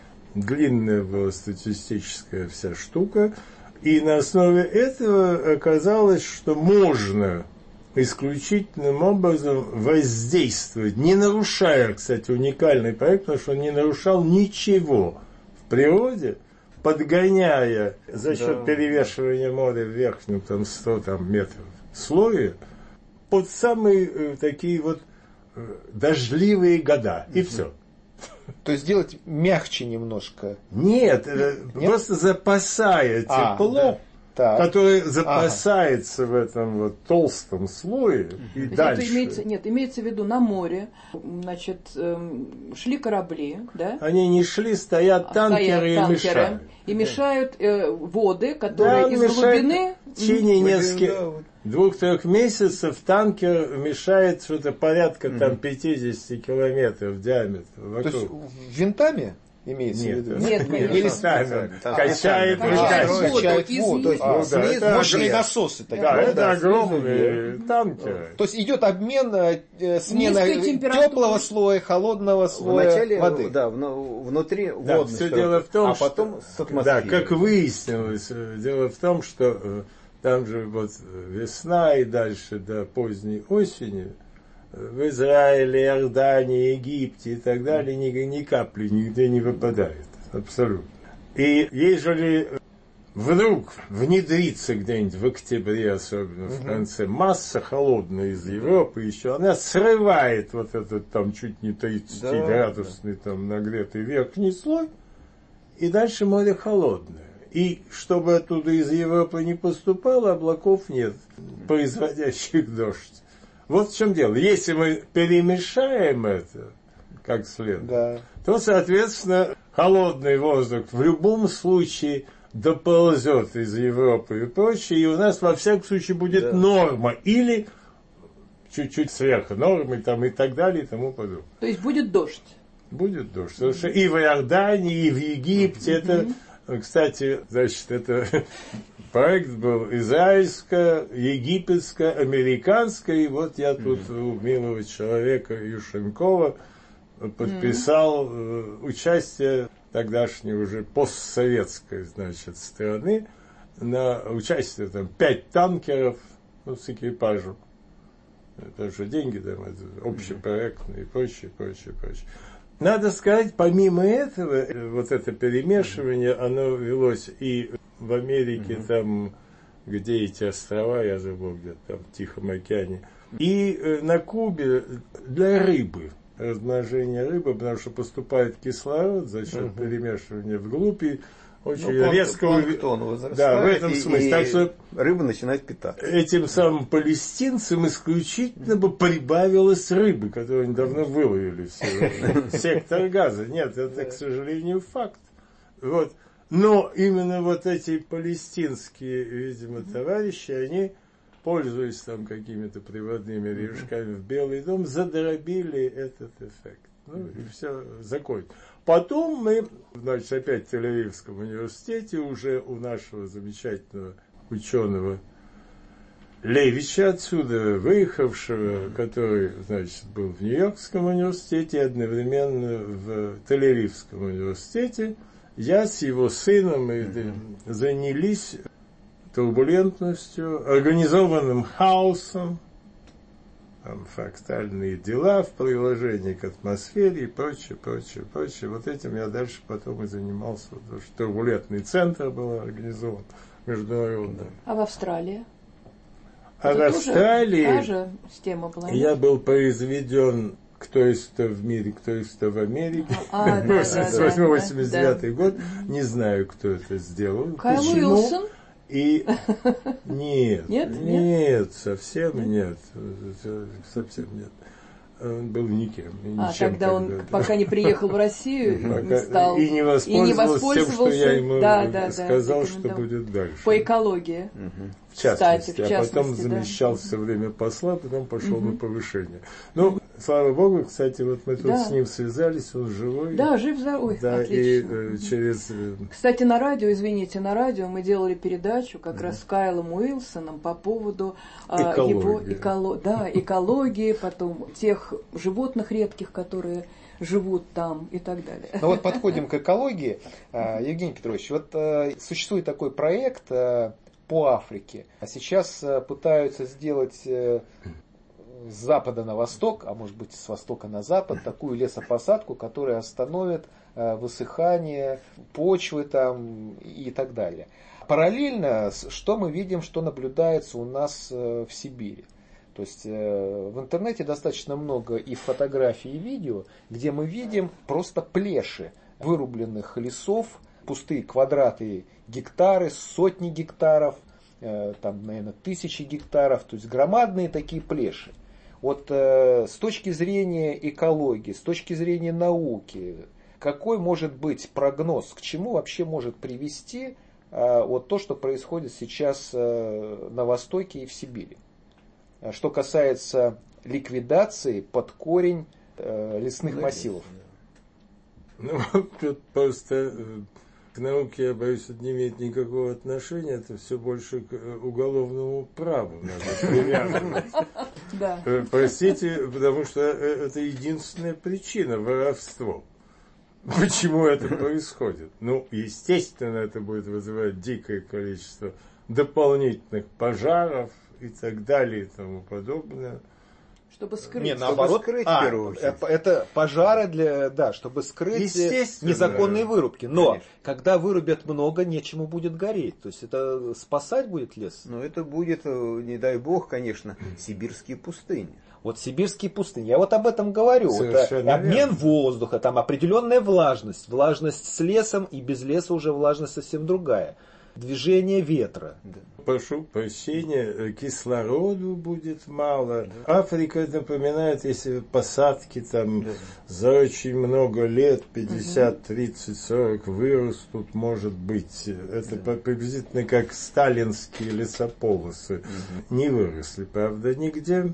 [SPEAKER 5] длинная была статистическая вся штука. И на основе этого оказалось, что можно исключительным образом воздействовать, не нарушая, кстати, уникальный проект, потому что он не нарушал ничего в природе, подгоняя за счет да. перевешивания моря в верхнем там, сто там, метров слое, под самые э, такие вот э, дождливые года. И все.
[SPEAKER 6] То есть сделать мягче немножко?
[SPEAKER 5] Нет, э, Нет? просто запасая а, тепло, да. которое запасается ага. в этом вот толстом слое и
[SPEAKER 7] то
[SPEAKER 5] дальше.
[SPEAKER 7] Это имеется, нет, имеется в виду на море, значит, эм, шли корабли, да?
[SPEAKER 5] Они не шли, стоят танкеры,
[SPEAKER 7] стоят
[SPEAKER 5] и мешают.
[SPEAKER 7] И мешают э, воды, которые да, из глубины...
[SPEAKER 5] В течение нескольких... Двух-трех месяцев танкер мешает что-то порядка mm-hmm. там пятьдесят километров в диаметре вокруг.
[SPEAKER 6] То есть винтами имеется
[SPEAKER 5] нет,
[SPEAKER 6] в виду?
[SPEAKER 5] Нет, нет, не винтами. Качает,
[SPEAKER 6] качает воду. То есть а, снизу мощные насосы.
[SPEAKER 5] Да, да, это да, огромные танкеры.
[SPEAKER 6] То есть идет обмен, э, смена теплого слоя, холодного слоя
[SPEAKER 4] Вначале,
[SPEAKER 6] воды.
[SPEAKER 4] Да, внутри
[SPEAKER 5] да,
[SPEAKER 4] водный
[SPEAKER 5] все
[SPEAKER 4] слой,
[SPEAKER 5] дело в том,
[SPEAKER 4] а потом
[SPEAKER 5] что,
[SPEAKER 4] с атмосферой.
[SPEAKER 5] Да, как выяснилось, дело в том, что там же вот весна и дальше до поздней осени в Израиле, Иордании, Египте и так далее ни, ни капли нигде не выпадает. Абсолютно. И ежели вдруг внедрится где-нибудь в октябре, особенно в конце, масса холодная из Европы еще, она срывает вот этот там чуть не тридцатиградусный да, там нагретый верхний слой, и дальше море холодное. И чтобы оттуда из Европы не поступало, облаков нет, производящих дождь. Вот в чем дело. Если мы перемешаем это как следует, да. то, соответственно, холодный воздух в любом случае доползет из Европы и прочее, и у нас во всяком случае будет да. норма или чуть-чуть сверху нормы там, и так далее и тому подобное.
[SPEAKER 7] То есть будет дождь?
[SPEAKER 5] Будет дождь. Потому что и в Иордании, и в Египте mm-hmm. это... Кстати, значит, это проект был израильско-египетско-американско, и вот я тут у милого человека Юшенкова подписал mm-hmm. участие тогдашней уже постсоветской, значит, страны на участие там пять танкеров, ну, с экипажем. Это же деньги там, это общепроектные и прочее, прочее, прочее. Надо сказать, помимо этого, вот это перемешивание, оно велось и в Америке, mm-hmm. там, где эти острова, я забыл, где там, в Тихом океане, и на Кубе для рыбы, размножения рыбы, потому что поступает кислород за счет mm-hmm. перемешивания вглубь, и очень ну, резко
[SPEAKER 6] возрастает,
[SPEAKER 5] да, в этом
[SPEAKER 6] и,
[SPEAKER 5] смысле.
[SPEAKER 6] И
[SPEAKER 5] так что
[SPEAKER 6] рыба начинает питаться.
[SPEAKER 5] Этим самым палестинцам исключительно бы прибавилось рыбы, которую они давно выловили. Сектор газа. Нет, это, к сожалению, факт. Вот. Но именно вот эти палестинские, видимо, товарищи, они, пользуясь там какими-то приводными режками в Белый дом, задробили этот эффект. Ну и все закончилось. Потом мы, значит, опять в Тель-Авивском университете, уже у нашего замечательного ученого Левича, отсюда выехавшего, который, значит, был в Нью-Йоркском университете, и одновременно в Тель-Авивском университете, я с его сыном мы занялись турбулентностью, организованным хаосом, там, фрактальные дела в приложении к атмосфере и прочее, прочее, прочее. Вот этим я дальше потом и занимался, потому что турбулентный центр был организован международный.
[SPEAKER 7] А в Австралии?
[SPEAKER 5] А в Австралии
[SPEAKER 7] та же тема была,
[SPEAKER 5] я был произведен кто есть-то в мире, кто есть-то в Америке. восемьдесят восьмой восемьдесят девятый год. Не знаю, кто это сделал.
[SPEAKER 7] Кайл Уилсон?
[SPEAKER 5] И нет,
[SPEAKER 7] нет,
[SPEAKER 5] нет,
[SPEAKER 7] нет,
[SPEAKER 5] совсем нет, совсем нет. Он был никем.
[SPEAKER 7] А тогда он, тогда, пока не приехал в Россию,
[SPEAKER 5] пока,
[SPEAKER 7] не стал
[SPEAKER 5] и не воспользовался,
[SPEAKER 7] и не воспользовался
[SPEAKER 5] тем, что я ему
[SPEAKER 7] да, да,
[SPEAKER 5] сказал,
[SPEAKER 7] да,
[SPEAKER 5] что будет дальше.
[SPEAKER 7] По экологии.
[SPEAKER 5] Угу. В частности,
[SPEAKER 7] Кстати, в частности,
[SPEAKER 5] а потом
[SPEAKER 7] да.
[SPEAKER 5] замещал все время посла, потом пошел угу. на повышение. Ну, слава Богу, кстати, вот мы тут
[SPEAKER 7] да.
[SPEAKER 5] с ним связались, он живой.
[SPEAKER 7] Да, жив-здоровый,
[SPEAKER 5] да,
[SPEAKER 7] отлично.
[SPEAKER 5] И э, через...
[SPEAKER 7] Кстати, на радио, извините, на радио мы делали передачу как угу. раз с Кайлом Уилсоном по поводу э, его эколо... да, экологии, потом тех животных редких, которые живут там и так далее.
[SPEAKER 6] Ну вот подходим к экологии. Евгений Петрович, вот существует такой проект по Африке. А сейчас пытаются сделать с запада на восток, а может быть с востока на запад, такую лесопосадку, которая остановит высыхание почвы там и так далее. Параллельно, что мы видим, что наблюдается у нас в Сибири? То есть в интернете достаточно много и фотографий, и видео, где мы видим просто плеши вырубленных лесов, пустые квадраты, гектары, сотни гектаров, там, наверное, тысячи гектаров, то есть громадные такие плеши. Вот с точки зрения экологии, с точки зрения науки, какой может быть прогноз, к чему вообще может привести вот то, что происходит сейчас на Востоке и в Сибири? Что касается ликвидации под корень э, лесных ну, массивов.
[SPEAKER 5] Ну, тут просто к науке, я боюсь, это не имеет никакого отношения. Это все больше к уголовному праву надо привязывать. Простите, потому что это единственная причина — воровство. Почему это происходит? Ну, естественно, это будет вызывать дикое количество дополнительных пожаров и так далее и тому подобное.
[SPEAKER 7] Чтобы скрыть.
[SPEAKER 6] Не, наоборот,
[SPEAKER 7] скрыть,
[SPEAKER 6] а, это, это пожары для, да, чтобы скрыть незаконные вырубки. Но конечно, когда вырубят много, нечему будет гореть. То есть это спасать будет лес.
[SPEAKER 8] Но это будет, не дай бог, конечно, сибирские пустыни.
[SPEAKER 6] Вот сибирские пустыни. Я вот об этом говорю. Вот, обмен верно. Воздуха, там определенная влажность. Влажность с лесом, и без леса уже влажность совсем другая. Движение ветра.
[SPEAKER 5] Прошу прощения, кислороду будет мало. Да. Африка напоминает, если посадки там да. за очень много лет, пятьдесят, тридцать, сорок вырастут, может быть. Это да. приблизительно как сталинские лесополосы. Угу. Не выросли, правда, нигде.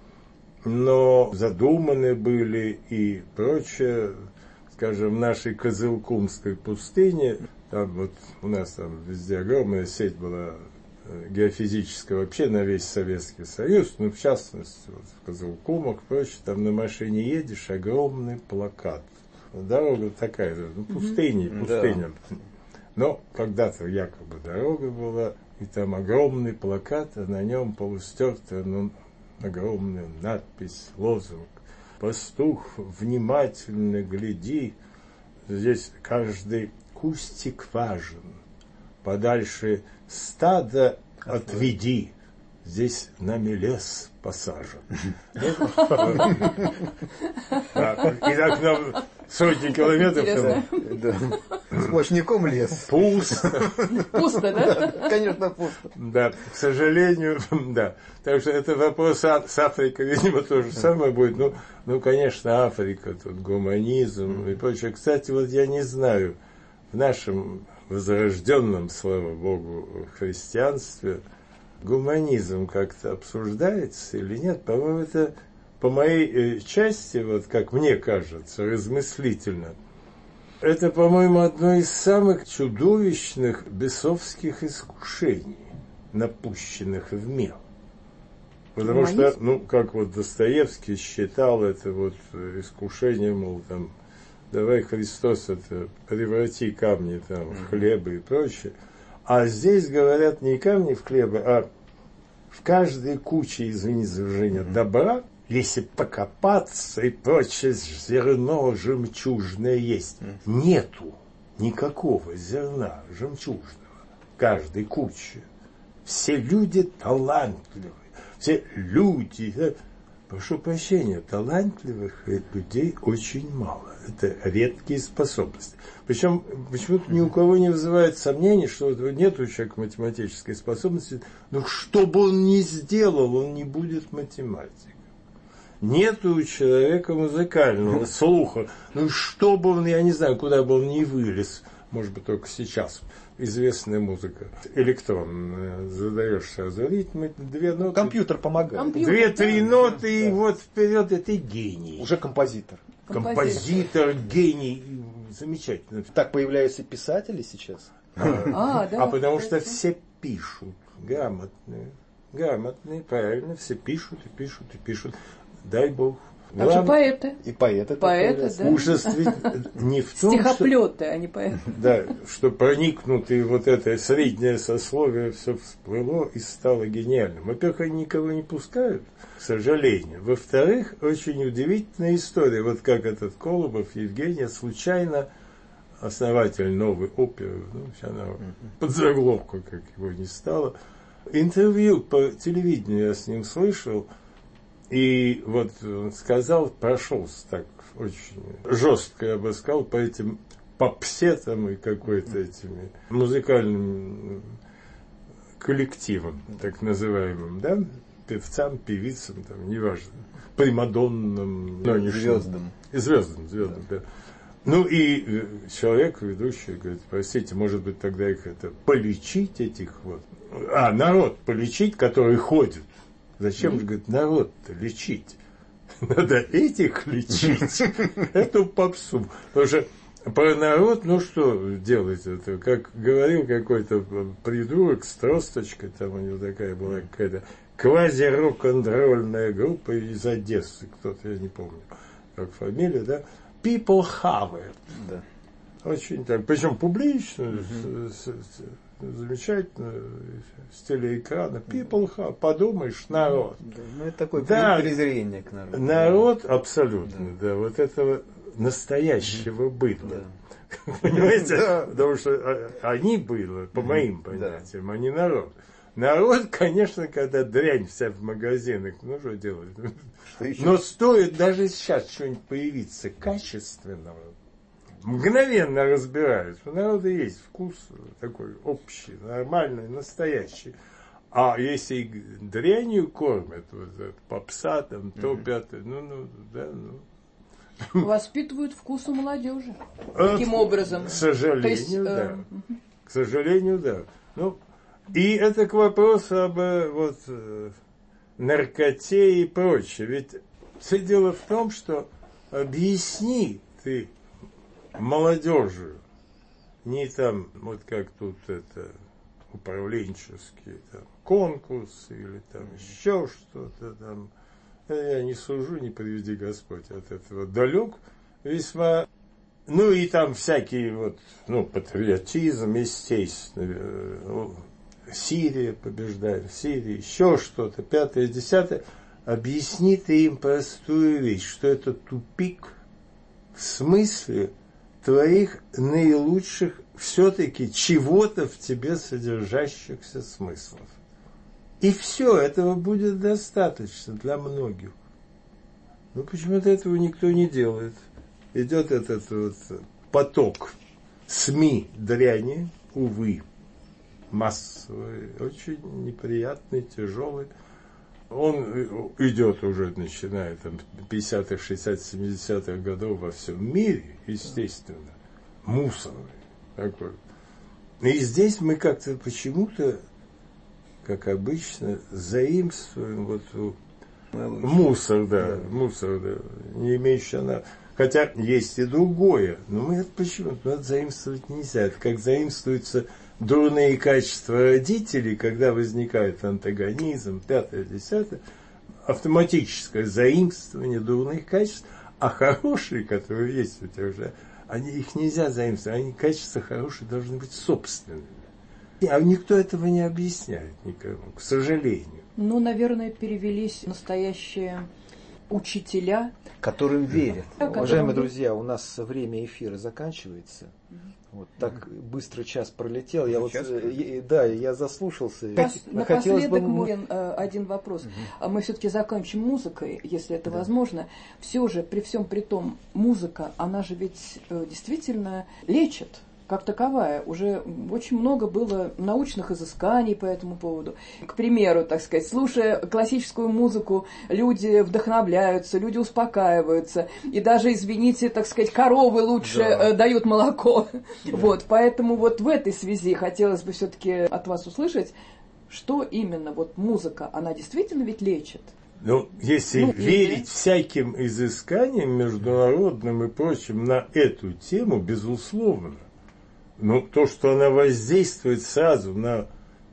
[SPEAKER 5] Но задуманы были и прочее. Скажем, в нашей Кызылкумской пустыне Там вот у нас там везде огромная сеть была геофизическая вообще на весь Советский Союз, ну, в частности, вот, в Козылкумах, прочее, там на машине едешь, огромный плакат. Дорога такая, ну, пустыня, mm-hmm. пустыня. Да. Но когда-то якобы дорога была, и там огромный плакат, а на нем полустертая, ну, огромная надпись, лозунг. «Пастух, внимательно гляди, здесь каждый кустик важен, подальше стадо отведи, здесь нами лес посажен». И так нам сотни километров
[SPEAKER 8] сплошняком лес.
[SPEAKER 5] Пусто.
[SPEAKER 7] Пусто, да?
[SPEAKER 8] Конечно, пусто.
[SPEAKER 5] Да, к сожалению, да. Так что это вопрос с Африкой, видимо, то же самое будет. Ну, ну, конечно, Африка, тут гуманизм и прочее. Кстати, вот я не знаю, в нашем возрожденном, слава Богу, христианстве гуманизм как-то обсуждается или нет? По-моему, это по моей части, вот как мне кажется, размыслительно, это, по-моему, одно из самых чудовищных бесовских искушений, напущенных в мир. Потому Гуманизм? Что, ну, как вот Достоевский считал это вот искушение, мол, там, давай, Христос, это преврати камни там в хлебы и прочее. А здесь говорят не камни в хлебы, а в каждой куче, извини за выражение, добра, если покопаться и прочее, зерно жемчужное есть. Нету никакого зерна жемчужного в каждой куче. Все люди талантливые, все люди, прошу прощения, талантливых людей очень мало. Это редкие способности. Причем почему-то ни у кого не вызывает сомнений, что нет у человека математической способности, но что бы он ни сделал, он не будет математиком. Нет у человека музыкального слуха. Ну что бы он, я не знаю, куда бы он ни вылез, может быть, только сейчас. Известная музыка электронная, задаешь сразу ритм, две ноты.
[SPEAKER 6] Компьютер помогает.
[SPEAKER 5] Две-три да, ноты, да. И вот вперед, это гений.
[SPEAKER 6] Уже композитор.
[SPEAKER 5] Композитор, композитор гений, замечательно.
[SPEAKER 6] Так появляются писатели сейчас.
[SPEAKER 5] А, да, а потому что все пишут, грамотные, грамотные, правильно, все пишут и пишут и пишут. Дай Бог.
[SPEAKER 7] Так же поэты.
[SPEAKER 6] И поэты.
[SPEAKER 7] Поэты, да.
[SPEAKER 5] Ужас ведь не в том,
[SPEAKER 7] стихоплеты, а не поэты.
[SPEAKER 5] Да, что проникнутые вот это среднее сословие все всплыло и стало гениальным. Во-первых, они никого не пускают, к сожалению. Во-вторых, очень удивительная история. Вот как этот Колобов, Евгения, случайно основатель новой оперы, ну, она под заглавку, как его не стало. Интервью по телевидению я с ним слышал. И вот он сказал, прошелся так очень жестко, я бы сказал, по этим попсетам и какой-то этими музыкальным коллективам, так называемым, да, певцам, певицам, там, неважно, примадоннам,
[SPEAKER 8] ну, звездам.
[SPEAKER 5] И звездам, звездам, да. Да. Ну и человек, ведущий, говорит, простите, может быть, тогда их это полечить, этих вот, а, народ полечить, который ходит. Зачем же, говорит, народ-то лечить? Надо этих лечить. Эту попсу. Потому что про народ, ну что делать это? Как говорил какой-то придурок с тросточкой, там у него такая была какая-то квази-рок-н-ролльная группа из Одессы, кто-то, я не помню, как фамилия, да? People have it. Да. Очень так. Причем публично, mm-hmm. с, с, замечательно, с телеэкрана. People have, подумаешь, народ.
[SPEAKER 8] Да, ну, это такое
[SPEAKER 5] да,
[SPEAKER 8] презрение к народу.
[SPEAKER 5] Народ абсолютно, да, да вот этого настоящего быдла. Да. Понимаете? Да. Потому что они было, по моим понятиям, а не народ. Народ, конечно, когда дрянь вся в магазинах, ну что делать? Что но стоит даже сейчас что-нибудь появиться качественного, мгновенно разбирают. У народа есть вкус такой общий, нормальный, настоящий. А если дрянью кормят, вот это, попса там, то пятое, ну, ну, да, ну.
[SPEAKER 7] Воспитывают вкус у молодежи. Таким образом.
[SPEAKER 5] К сожалению,
[SPEAKER 7] есть,
[SPEAKER 5] да.
[SPEAKER 7] Э...
[SPEAKER 5] К сожалению, да. Ну, и это к вопросу об вот, наркоте и прочее. Ведь все дело в том, что объясни ты молодежи, ни там, вот как тут это, управленческие там, конкурсы или там еще что-то там. Я не сужу, не приведи Господь от этого далек весьма. Ну и там всякие вот, ну, патриотизм, естественно, Сирия побеждает, Сирия, еще что-то, пятое, десятое. Объясни ты им простую вещь, что это тупик в смысле твоих наилучших все-таки чего-то в тебе содержащихся смыслов. И все, этого будет достаточно для многих. Но почему-то этого никто не делает. Идет этот вот поток СМИ дряни, увы, массовый, очень неприятный, тяжелый. Он идет уже, начиная там пятидесятых, шестидесятых, семидесятых годов во всем мире, естественно, мусорный такой. И здесь мы как-то почему-то, как обычно, заимствуем вот мусор, да, мусор, да, не имеющий она. Хотя есть и другое, но мы это почему-то, ну, это заимствовать нельзя. Это как заимствуются дурные качества родителей, когда возникает антагонизм, пятое, десятое, автоматическое заимствование дурных качеств, а хорошие, которые есть у тебя уже, они, их нельзя заимствовать, они качества хорошие должны быть собственными. А никто этого не объясняет никому, к сожалению.
[SPEAKER 7] Ну, наверное, перевелись настоящие учителя,
[SPEAKER 6] которым верят.
[SPEAKER 7] Да,
[SPEAKER 6] Уважаемые
[SPEAKER 7] которым...
[SPEAKER 6] друзья, у нас время эфира заканчивается. Вот так mm-hmm. быстро час пролетел. Я вот, я, да, я заслушался.
[SPEAKER 7] Пос, напоследок, бы... Мурин, один вопрос. Mm-hmm. Мы все-таки закончим музыкой, если это да. возможно. Все же, при всем при том, музыка, она же ведь действительно лечит. Как таковая. Уже очень много было научных изысканий по этому поводу. К примеру, так сказать, слушая классическую музыку, люди вдохновляются, люди успокаиваются. И даже, извините, так сказать, коровы лучше да. дают молоко. Да. Вот, поэтому вот в этой связи хотелось бы все-таки от вас услышать, что именно вот музыка, она действительно ведь лечит.
[SPEAKER 5] Ну, если ну, верить и... всяким изысканиям международным и прочим на эту тему, безусловно. Ну, то, что она воздействует сразу на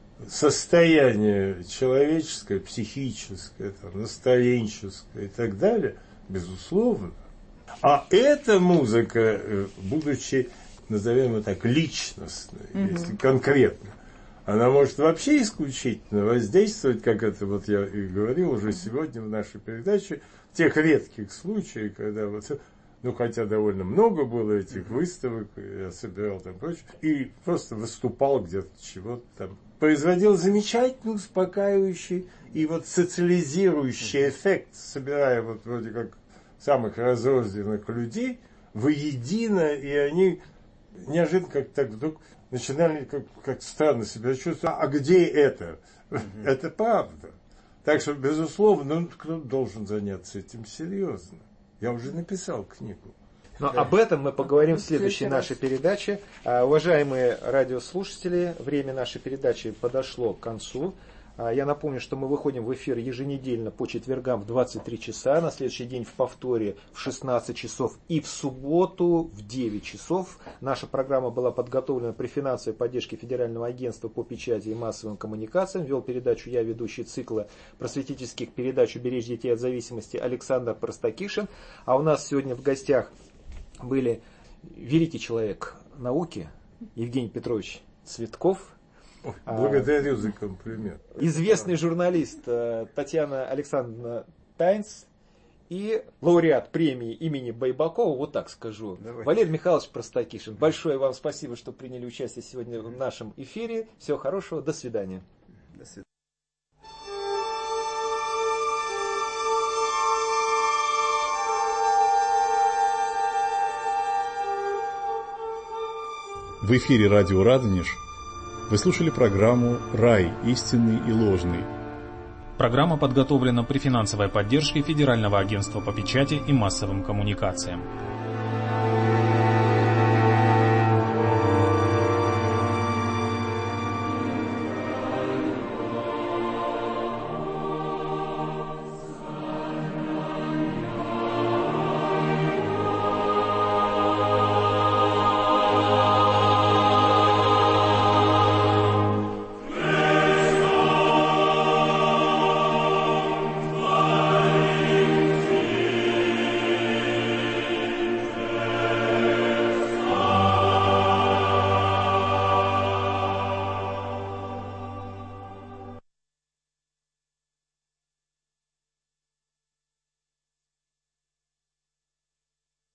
[SPEAKER 5] состояние человеческое, психическое, там, настроенческое и так далее, безусловно. А эта музыка, будучи, назовем ее так, личностной, mm-hmm. если конкретно, она может вообще исключительно воздействовать, как это вот я и говорил уже сегодня в нашей передаче, в тех редких случаях, когда вот... Ну, хотя довольно много было этих выставок, я собирал там прочее, и просто выступал где-то чего-то там. Производил замечательный, успокаивающий и вот социализирующий эффект, собирая вот вроде как самых разрозненных людей воедино, и они неожиданно как так вдруг начинали как, как странно себя чувствовать. А где это? Mm-hmm. Это правда. Так что, безусловно, ну, кто-то должен заняться этим серьезно. Я уже написал книгу.
[SPEAKER 6] Но да. об этом мы поговорим в следующей нашей передаче. Уважаемые радиослушатели, время нашей передачи подошло к концу. Я напомню, что мы выходим в эфир еженедельно по четвергам в двадцать три часа, на следующий день в повторе в шестнадцать часов и в субботу в девять часов. Наша программа была подготовлена при финансовой поддержке Федерального агентства по печати и массовым коммуникациям. Вел передачу я, ведущий цикла просветительских передач «Уберечь детей от зависимости» Александр Простакишин. А у нас сегодня в гостях были великий человек науки Евгений Петрович Цветков.
[SPEAKER 5] Благодарю за комплимент.
[SPEAKER 6] Известный журналист Татьяна Александровна Тайнц и лауреат премии имени Байбакова, вот так скажу, Давай. Валерий Михайлович Простакишин. Большое вам спасибо, что приняли участие сегодня в нашем эфире. Всего хорошего, до свидания. До свидания.
[SPEAKER 3] В эфире радио Радонеж вы слушали программу «Рай. Истинный и ложный».
[SPEAKER 2] Программа подготовлена при финансовой поддержке Федерального агентства по печати и массовым коммуникациям.